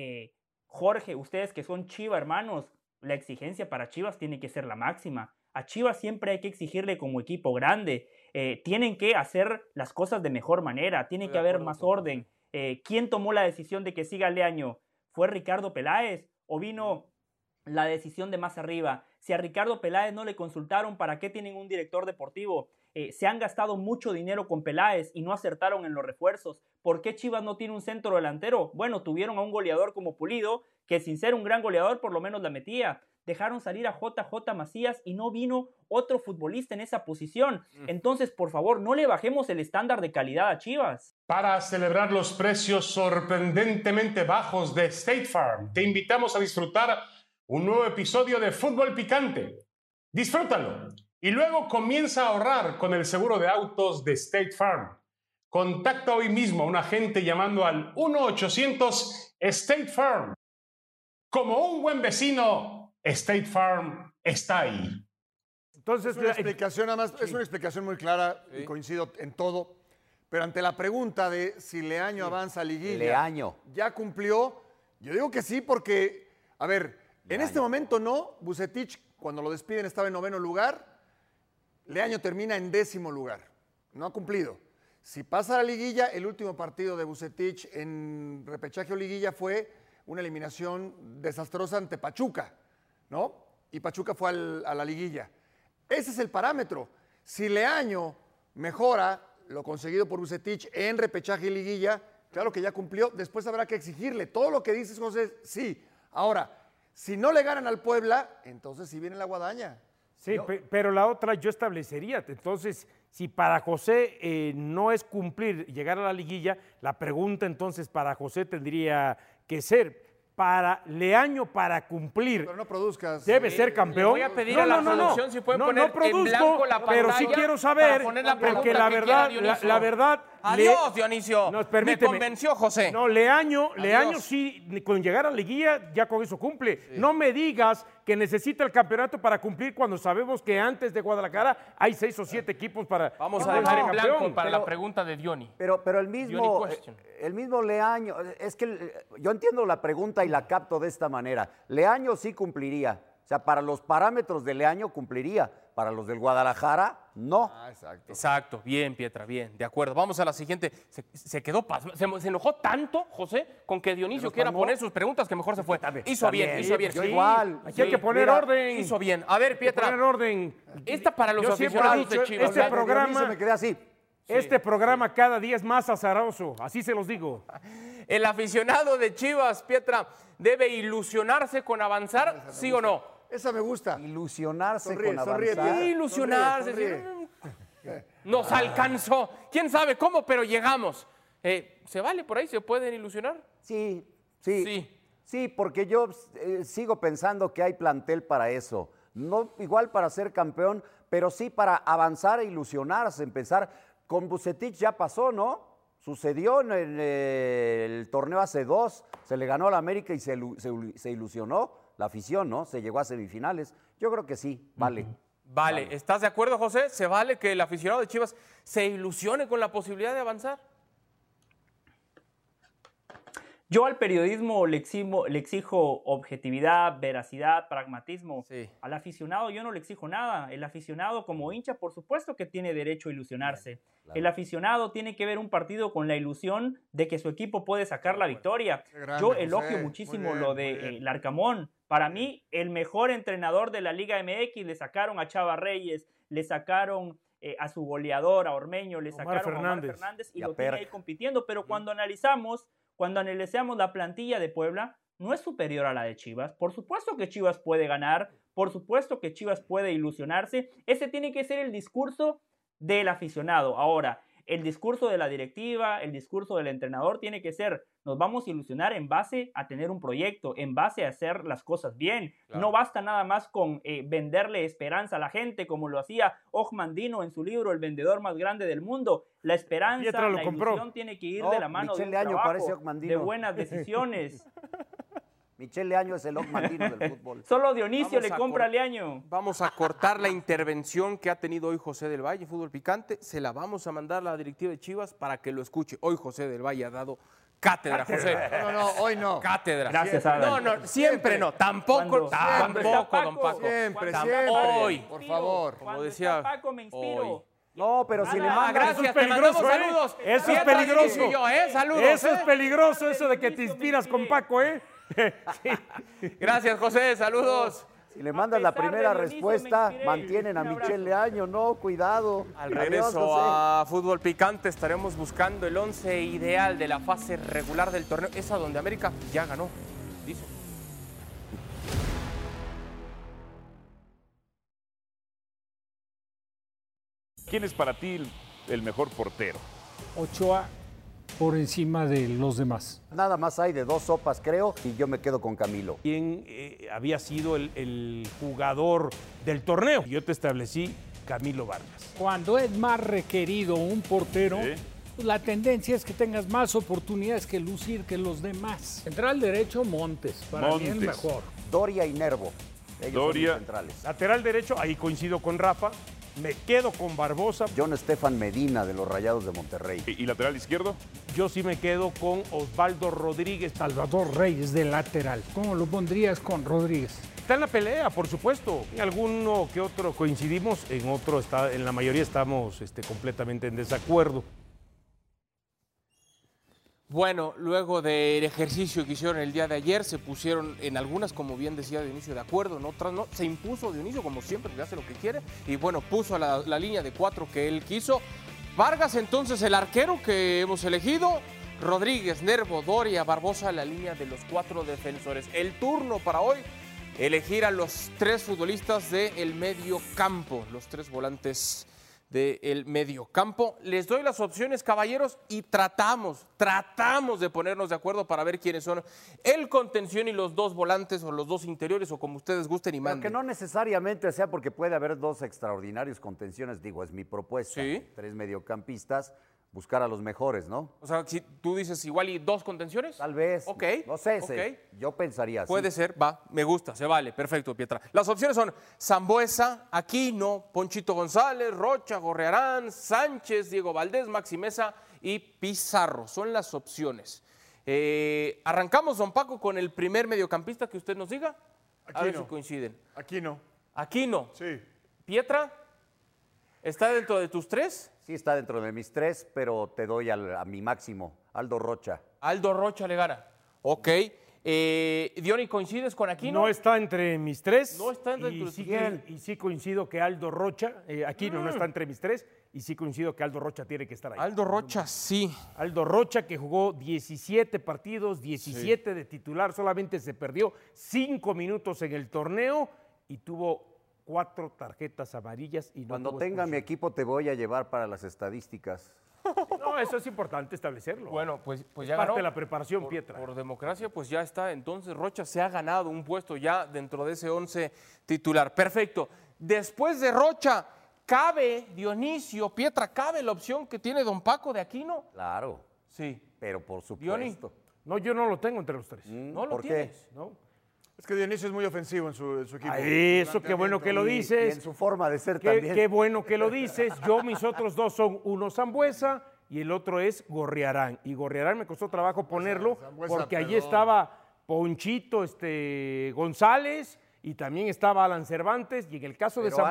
Jorge, ustedes que son Chiva hermanos, la exigencia para Chivas tiene que ser la máxima. A Chivas siempre hay que exigirle como equipo grande, tienen que hacer las cosas de mejor manera, tiene que haber más orden. ¿Quién tomó la decisión de que siga Leaño? ¿Fue Ricardo Peláez? ¿O vino la decisión de más arriba? Si a Ricardo Peláez no le consultaron, ¿para qué tienen un director deportivo? Se han gastado mucho dinero con Peláez y no acertaron en los refuerzos. ¿Por qué Chivas no tiene un centro delantero? Bueno, tuvieron a un goleador como Pulido, que sin ser un gran goleador por lo menos la metía. Dejaron salir a JJ Macías y no vino otro futbolista en esa posición. Entonces, por favor, no le bajemos el estándar de calidad a Chivas. Para celebrar los precios sorprendentemente bajos de State Farm, te invitamos a disfrutar un nuevo episodio de Fútbol Picante. Disfrútalo y luego comienza a ahorrar con el seguro de autos de State Farm. Contacta hoy mismo a un agente llamando al 1-800 State Farm. Como un buen vecino, State Farm está ahí. Entonces, Es una explicación, nada más, es una explicación muy clara y coincido en todo. Pero ante la pregunta de si Leaño avanza a liguilla, Leaño. ¿ya cumplió? Yo digo que sí porque, a ver, en este momento no. Vucetich, cuando lo despiden, estaba en 9º lugar. Leaño termina en 10º lugar. no ha cumplido. Si pasa a la liguilla, el último partido de Vucetich en repechaje o liguilla fue una eliminación desastrosa ante Pachuca, ¿no? Y Pachuca fue a la liguilla. Ese es el parámetro. Si Leaño mejora lo conseguido por Vucetich en repechaje y liguilla, claro que ya cumplió, después habrá que exigirle. Todo lo que dices, José, sí. Ahora, si no le ganan al Puebla, entonces sí viene la guadaña. Sí, pero la otra yo establecería, entonces, si para José no es cumplir, llegar a la liguilla, la pregunta entonces para José tendría que ser, para Leaño para cumplir. Pero no produzcas. Debe ser campeón. Le voy a pedir a la producción si pueden poner en blanco la pero sí pantalla quiero saber, para poner la porque pregunta la que verdad, quiera Dionisio. la verdad. Adiós, Dionisio. Nos Me permíteme. convenció, José. No, Leaño sí, con llegar a la liguilla, ya con eso cumple. Sí. No me digas que necesita el campeonato para cumplir cuando sabemos que antes de Guadalajara hay 6 o 7 equipos para. Vamos a dejar en blanco para la pregunta de Diony. Pero el mismo Leaño, es que yo entiendo la pregunta y la capto de esta manera. Leaño sí cumpliría. O sea, para los parámetros de Leaño cumpliría. Para los del Guadalajara, no. Exacto. Exacto. Bien, Pietra, bien. De acuerdo. Vamos a la siguiente. Se quedó pasmado. Se enojó tanto, José, con que Dionisio quiera poner sus preguntas que mejor se fue. Hizo bien. Yo igual. Aquí hay que poner orden. Hizo bien. A ver, Pietra. Poner orden. Esta para los aficionados de Chivas. Este programa me quedé así. Este programa cada día es más azaroso. Así se los digo. ¿El aficionado de Chivas, Pietra, debe ilusionarse con avanzar, sí o no? Esa me gusta. Ilusionarse con avanzar. Ilusionarse. Sonríe. Nos alcanzó. ¿Quién sabe cómo? Pero llegamos. ¿Se vale por ahí? ¿Se pueden ilusionar? Sí, porque yo sigo pensando que hay plantel para eso. No igual para ser campeón, pero sí para avanzar e ilusionarse, empezar. Con Vucetich ya pasó, ¿no? Sucedió en el torneo hace 2, se le ganó a la América y se ilusionó la afición, ¿no? Se llegó a semifinales. Yo creo que sí, vale. Vale, ¿estás de acuerdo, José? ¿Se vale que el aficionado de Chivas se ilusione con la posibilidad de avanzar? Yo al periodismo le exijo objetividad, veracidad, pragmatismo. Sí. Al aficionado yo no le exijo nada. El aficionado como hincha, por supuesto que tiene derecho a ilusionarse. Claro. El aficionado tiene que ver un partido con la ilusión de que su equipo puede sacar la victoria. Grande, yo elogio muchísimo lo de Larcamón. Para mí, el mejor entrenador de la Liga MX, le sacaron a Chava Reyes, le sacaron a su goleador, a Ormeño, le sacaron a Omar Fernández y lo tiene ahí compitiendo. Pero cuando analizamos la plantilla de Puebla, no es superior a la de Chivas. Por supuesto que Chivas puede ganar, por supuesto que Chivas puede ilusionarse. Ese tiene que ser el discurso del aficionado. Ahora, el discurso de la directiva, el discurso del entrenador tiene que ser, nos vamos a ilusionar en base a tener un proyecto, en base a hacer las cosas bien. Claro. No basta nada más con venderle esperanza a la gente, como lo hacía Ohman Dino en su libro El vendedor más grande del mundo. La esperanza, la ilusión tiene que ir de la mano Michel de un trabajo, de buenas decisiones. Michel Leaño es el Ohman Dino del fútbol. Solo Dionisio le compra a Leaño. Vamos a cortar la intervención que ha tenido hoy José del Valle, Fútbol Picante. Se la vamos a mandar a la directiva de Chivas para que lo escuche. Hoy José del Valle ha dado cátedra, José. No, hoy no. Cátedra. Gracias, Adán. No, siempre no. Tampoco, don Paco. Siempre. Hoy. Por favor. Como decía, Paco, me inspiro. hoy. No, pero si le mandas... Gracias, eso es peligroso, te mandamos saludos. Eso es peligroso. Saludos. Eso es peligroso, eso de que te inspiras con Paco, Sí. Gracias, José. Saludos. Si le mandas la primera respuesta, mantienen a Michel Leaño. No, cuidado. Al regreso a Fútbol Picante estaremos buscando el 11 ideal de la fase regular del torneo. Esa donde América ya ganó, dice. ¿Quién es para ti el mejor portero? Ochoa por encima de los demás. Nada más hay de 2 sopas, creo, y yo me quedo con Camilo. ¿Quién había sido el jugador del torneo? Yo te establecí Camilo Vargas. Cuando es más requerido un portero, pues la tendencia es que tengas más oportunidades que lucir que los demás. Central derecho, Montes, para mí el mejor. Doria y Nervo, ellos son los centrales. Lateral derecho, ahí coincido con Rafa. Me quedo con Barbosa. John Estefan Medina, de los Rayados de Monterrey. ¿Y lateral izquierdo? Yo sí me quedo con Osvaldo Rodríguez. Salvador Reyes, de lateral. ¿Cómo lo pondrías con Rodríguez? Está en la pelea, por supuesto. En alguno que otro coincidimos, en la mayoría estamos completamente en desacuerdo. Bueno, luego del ejercicio que hicieron el día de ayer, se pusieron en algunas, como bien decía Dionisio, de acuerdo, en otras no. Se impuso Dionisio, como siempre, que hace lo que quiere, y bueno, puso la línea de 4 que él quiso. Vargas, entonces, el arquero que hemos elegido. Rodríguez, Nervo, Doria, Barbosa, la línea de los 4 defensores. El turno para hoy, elegir a los 3 futbolistas del medio campo, los 3 volantes del medio campo. Les doy las opciones, caballeros, y tratamos de ponernos de acuerdo para ver quiénes son el contención y los 2 volantes o los 2 interiores o como ustedes gusten y manden. Pero que no necesariamente sea porque puede haber 2 extraordinarios contenciones, digo, es mi propuesta. Sí. 3 mediocampistas, buscar a los mejores, ¿no? O sea, si tú dices igual y 2 contenciones. Tal vez. Ok. No sé, ok. yo pensaría así. Puede ser, va, me gusta, se vale, perfecto, Pietra. Las opciones son Sambueza, Aquino, Ponchito González, Rocha, Gorriarán, Sánchez, Diego Valdés, Maxi Meza y Pizarro. Son las opciones. Arrancamos, don Paco, con el primer mediocampista que usted nos diga. A ver si coinciden. Aquino. Aquino. Sí. Pietra, ¿está dentro de tus 3? Sí, está dentro de mis 3, pero te doy a mi máximo, Aldo Rocha. Aldo Rocha le gana. Ok. Diony, ¿coincides con Aquino? No está entre mis 3. No está entre tus 3. Y sí coincido que Aldo Rocha, Aquino no está entre mis 3, y sí coincido que Aldo Rocha tiene que estar ahí. Aldo Rocha, sí. Aldo Rocha, que jugó 17 partidos, 17 de titular, solamente se perdió 5 minutos en el torneo y tuvo 4 tarjetas amarillas. Y no Cuando tenga mi equipo te voy a llevar para las estadísticas. No, eso es importante establecerlo. Bueno, pues ya parte ganó. de la preparación, Pietra. Por democracia, pues ya está. Entonces Rocha se ha ganado un puesto ya dentro de ese 11 titular. Perfecto. Después de Rocha, ¿cabe, Dionisio, Pietra, cabe la opción que tiene don Paco de Aquino? Claro. Sí. Pero por Diony. supuesto. No, yo no lo tengo entre los 3. ¿No lo ¿Por qué? tienes? ¿No? Es que Dionisio es muy ofensivo en su equipo. Eso, qué bueno que lo Y dices. en su forma de ser Qué, también. qué bueno que lo dices. Yo, mis otros 2 son uno Sambueza y el otro es Gorriarán. Y Gorriarán me costó trabajo ponerlo Sambueza, porque allí perdón. estaba Ponchito González y también estaba Alan Cervantes. Y en el caso de Pero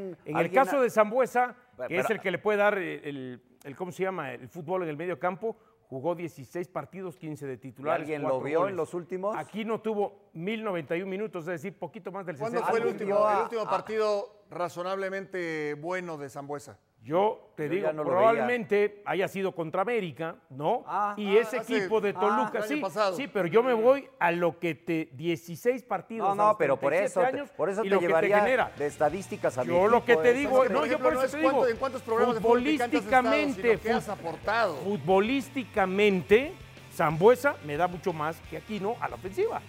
Sambueza, que Pero- es el que le puede dar ¿cómo se llama? El fútbol en el medio campo, jugó 16 partidos, 15 de titulares. ¿Alguien 4 lo vio goles. en los últimos? Aquí no tuvo 1091 minutos, es decir, poquito más del 60%. ¿Cuándo fue el ¿Alguien último, vio el último partido razonablemente bueno de Sambuesa? Yo te Yo digo, ya no lo probablemente haya sido contra América, ¿no? Y ese hace- equipo de Toluca, el año sí, pasado. sí, pero yo me voy a lo que 16 partidos. No, a los pero por 37 eso, años por eso y te lo que llevaría genera. de estadísticas a mi Yo lo que equipo, te eso. digo, Pero, no, por yo ejemplo, por no eso es te digo, en cuántos programas de fútbol picante has estado, futbolísticamente, sino qué has aportado. futbolísticamente, Sambuesa me da mucho más que Aquino a la ofensiva.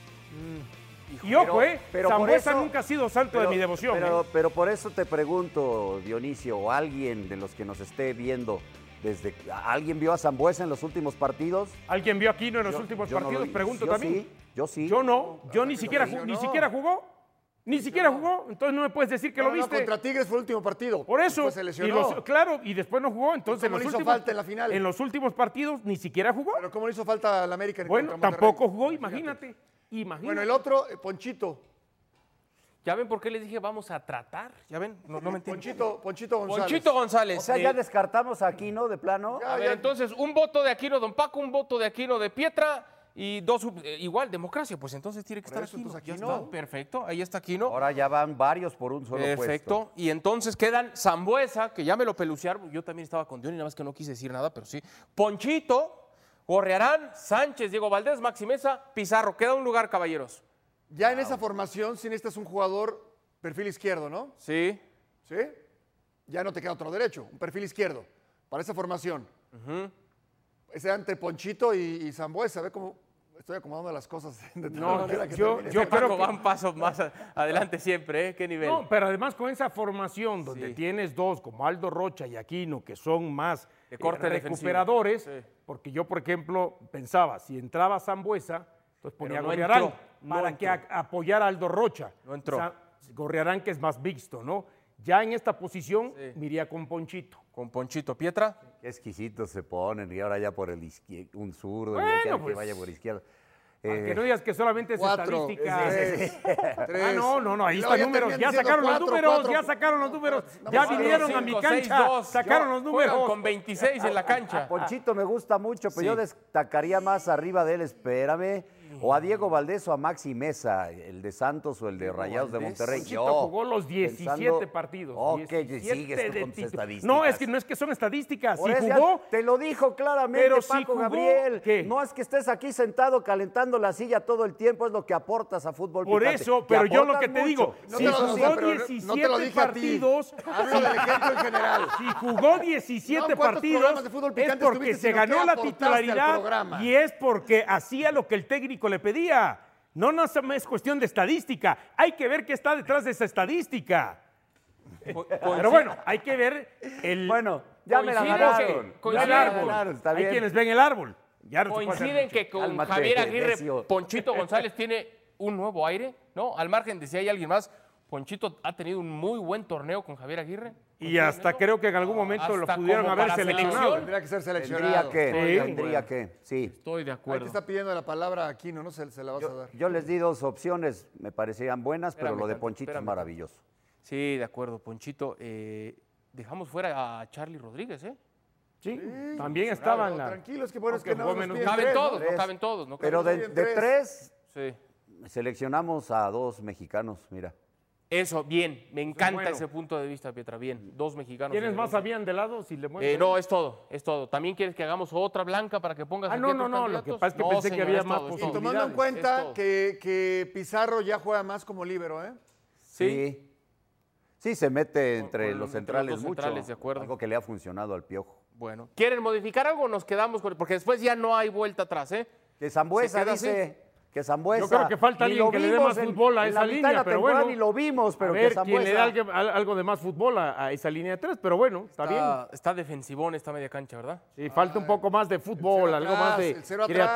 Y ojo, pero por Sambuesa eso- nunca ha sido santo de mi devoción. Pero por eso te pregunto, Dionisio, o alguien de los que nos esté viendo, ¿alguien vio a Sambuesa en los últimos partidos? ¿Alguien vio a Aquino en los Yo- últimos yo no lo partidos? vi. Pregunto Yo también. sí, yo sí. Yo no, yo ni que siquiera, lo lesionó. ni siquiera jugó. Ni siquiera jugó, entonces no me puedes decir que lo No, viste. contra Tigres fue el último partido. Por eso, Después se lesionó. claro, y después no jugó, entonces ¿Cómo en le los hizo últimos, falta en la final? en los últimos partidos ni siquiera jugó. Pero ¿cómo le hizo falta al América? Bueno, contra Monterrey? tampoco jugó, imagínate. Bueno, el otro, Ponchito. ¿Ya ven por qué les dije vamos a tratar? ¿Ya ven? No me entienden. Ponchito González. Ponchito González. O sea, ya descartamos a Aquino de plano. A ver, entonces, un voto de Aquino, don Paco, un voto de Aquino de Pietra y 2, igual, democracia. Pues entonces tiene que estar eso, Aquino. entonces, Ya Aquino. está, perfecto, ahí está Aquino. Ahora ya van varios por un solo Perfecto, puesto. y entonces quedan Sambuesa, que ya me lo pelucearon, yo también estaba con Diony, nada más que no quise decir nada, pero sí. Ponchito, Gorriarán, Sánchez, Diego Valdés, Maxi Meza, Pizarro. Queda un lugar, caballeros. Ya en esa formación, si necesitas un jugador perfil izquierdo, ¿no? Sí. ¿Sí? Ya no te queda otro derecho, un perfil izquierdo, para esa formación. Ese entre Ponchito y Sambuesa, ve cómo estoy acomodando las cosas. De tal No, manera que yo termine. creo Paco que- va un paso más adelante siempre, ¿eh? ¿Qué nivel? No, pero además con esa formación donde Sí. tienes 2 como Aldo Rocha y Aquino, que son más De corte recuperadores, defensivo. Sí. porque yo, por ejemplo, pensaba, si entraba Sambuesa, entonces ponía no Gorriarán entró, no para que entró. apoyara a Aldo Rocha. No entró. O sea, Gorriarán, que es más mixto, ¿no? Ya en esta posición me iría con Ponchito. Con Ponchito, Pietra. Qué exquisitos se ponen y ahora ya por el izquierdo, un zurdo, Bueno, y ya quieren pues. que vaya por izquierda. Que no digas que solamente es 4, estadística. 3. No, ahí están números. Ya sacaron los números, ya sacaron los números. Ya vinieron a mi cancha, sacaron los números. Con 26 en la cancha. Ponchito me gusta mucho, pero yo destacaría más arriba de él, espérame, o a Diego Valdés o a Maxi Mesa, el de Santos o el de Rayados de Monterrey. Ponchito jugó los 17 partidos. Ok, sigues tú con tus estadísticas. No, es que son estadísticas. Por Si eso jugó, te lo dijo claramente pero Paco si jugó, Gabriel. ¿qué? No es que estés aquí sentado calentando la silla todo el tiempo, es lo que aportas a fútbol por picante. eso, pero yo lo que te digo, No si te lo jugó decía, pero 17 no te lo dije a ti. partidos, Hablo del ejemplo en general. si jugó 17 No, ¿cuántos partidos, programas de fútbol es picante porque estuviste, se sino qué ganó la aportaste al titularidad programa? y es porque hacía lo que el técnico le pedía. No es cuestión de estadística, hay que ver qué está detrás de esa estadística. Pero bueno, hay que ver el... Bueno, ya me la Coincide ganaron. que- Ya me el la árbol. ganaron, está Hay bien. quienes ven el árbol. Ya no se puede hacer Coinciden mucho. que con Cálmate, Javier Aguirre, necio. Ponchito González tiene un nuevo aire, ¿no? Al margen de si hay alguien más, Ponchito ha tenido un muy buen torneo con Javier Aguirre. Y hasta creo que en algún momento lo Hasta pudieron como haber para seleccionado. selección. Tendría que ser seleccionado. Tendría que, sí. Estoy de Ahí te acuerdo. está pidiendo la palabra Aquino, no se la vas a dar. Yo les di dos opciones, me parecían buenas, pero Espérame lo de tantito, Ponchito es espérame. maravilloso. Sí, de acuerdo, Ponchito. Dejamos fuera a Charlie Rodríguez, ¿eh? Sí, también estaban Claro, la... tranquilo, es que bueno, es Aunque que no jugó nos menos. piden Caben tres, ¿no? todos, no caben todos. No Pero caben de bien tres, Sí. seleccionamos a dos mexicanos, mira. Eso, bien. Me encanta bueno. ese punto de vista, Pietra. Bien. Dos mexicanos. ¿Quiénes en más el once. habían de lado? Si le mueves No, ahí. es todo, es todo. ¿También quieres que hagamos otra blanca para que pongas Ah, aquí no, a tus no, lo que candidatos? pasa es que No, pensé que señor, había es más todo, es Y todo. tomando en Es cuenta todo. que Pizarro ya juega más como líbero, ¿eh? Sí. Sí, se mete entre con- los entre centrales los dos mucho. centrales, de acuerdo. Algo que le ha funcionado al Piojo. Bueno. ¿Quieren modificar algo o nos quedamos con...? Porque después ya no hay vuelta atrás, ¿eh? Que Zambuesa Se queda dice... Que Zambuesa. Yo creo que falta ni alguien lo que le dé vimos más fútbol a en esa la mitad línea, de la pero temporada bueno. ni lo vimos, pero a ver que quién le Zambuesa... da algo de más fútbol a esa línea de tres, pero bueno, está bien. Está defensivón esta media cancha, ¿verdad? Sí, falta un poco más de fútbol, cero algo atrás, más de el cero atrás.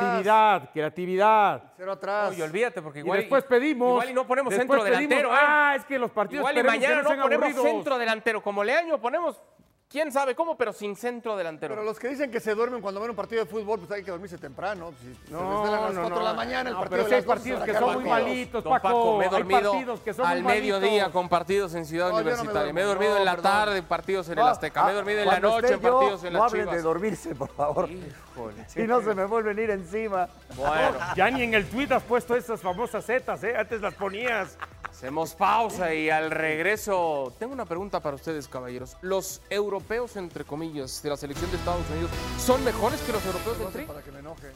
creatividad. Cero atrás. No, y olvídate, porque igual... Y después pedimos... Igual y no ponemos después centro delantero, pedimos, ¿eh? es que los partidos Igual y esperemos que mañana no sean ponemos aburridos. centro delantero. Como Leaño ponemos, quién sabe cómo, pero sin centro delantero. Pero los que dicen que se duermen cuando ven un partido de fútbol, pues hay que dormirse temprano. Si se desvelan a las 4 de la mañana, el No, partido pero de si hay las 12 partidos se que saca son muy partidos. malitos, Don Paco, me he hay dormido partidos que son al muy malitos. mediodía con partidos en Ciudad No, yo no me Universitaria. duermo. Me he dormido en la perdón. tarde, partidos en el No, Azteca. Me he dormido en la cuando noche, esté en partidos yo, en no las hablen Chivas. de dormirse, por favor. Híjole. Si no, se me vuelven a ir encima. Bueno, Ya ni en el tweet has puesto esas famosas zetas, ¿eh? Antes las ponías. hacemos pausa y al regreso tengo una pregunta para ustedes, caballeros. ¿Los europeos, entre comillas, de la selección de Estados Unidos son mejores que los europeos del Tri? Para que me enoje.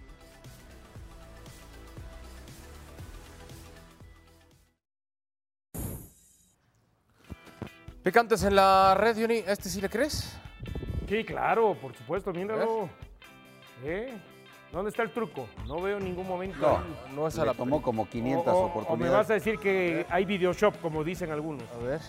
Picantes en la red, Johnny. ¿A este sí le crees? Sí, claro, por supuesto, míralo. ¿Dónde está el truco? No veo en ningún momento. No es a Le la tomó como 500 O me oportunidades. vas a decir que hay video shop, como dicen algunos. A ver.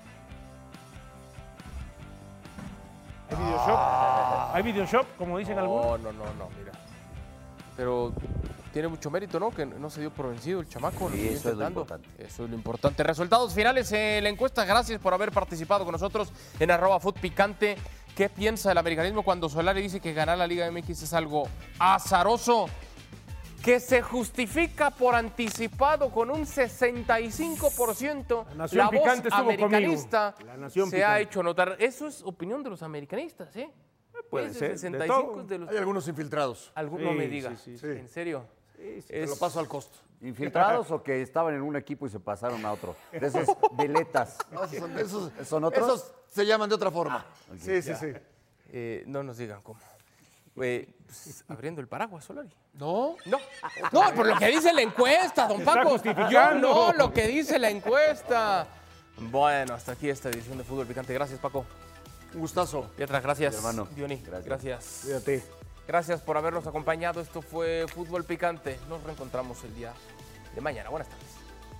¿Hay video shop? ¿Hay video shop, como dicen algunos? No, mira. Pero tiene mucho mérito, ¿no? Que no se dio por vencido el chamaco. Sí, sigue eso es lo intentando. importante. Eso es lo importante. Resultados finales en la encuesta. Gracias por haber participado con nosotros en @FutPicante. ¿Qué piensa el americanismo cuando Solari dice que ganar la Liga MX es algo azaroso? Que se justifica por anticipado con un 65%. La Nación La voz Picante estuvo americanista conmigo. La Nación se ha Picante. hecho notar. Eso es opinión de los americanistas, ¿eh? Puede Ese ser, de 65 todo. es de los... Hay algunos infiltrados. No me digas. sí. ¿En serio? Te lo paso al costo. ¿Infiltrados o que estaban en un equipo y se pasaron a otro? De esos veletas. No, esos, ¿Son otros? esos se llaman de otra forma. Sí. No nos digan cómo. Pues, abriendo el paraguas, Solari. ¿No? No, por lo que dice la encuesta, don Está Paco. Yo justificando. no, lo que dice la encuesta. Bueno, hasta aquí esta edición de Fútbol Picante. Gracias, Paco. Un gustazo. Pietra, gracias. Hermano, Diony, gracias. Cuídate. Gracias por habernos acompañado. Esto fue Fútbol Picante. Nos reencontramos el día de mañana. Buenas tardes.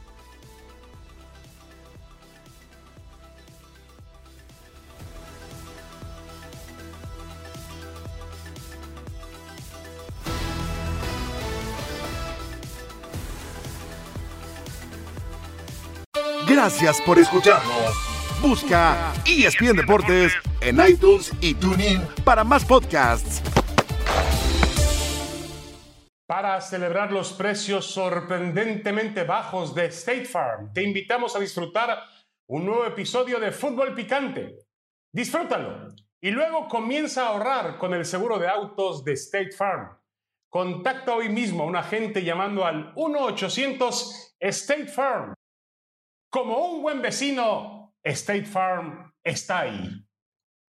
Gracias por escucharnos. Busca ESPN Deportes en iTunes y TuneIn para más podcasts. Para celebrar los precios sorprendentemente bajos de State Farm, te invitamos a disfrutar un nuevo episodio de Fútbol Picante. Disfrútalo y luego comienza a ahorrar con el seguro de autos de State Farm. Contacta hoy mismo a un agente llamando al 1-800 State Farm. Como un buen vecino, State Farm está ahí.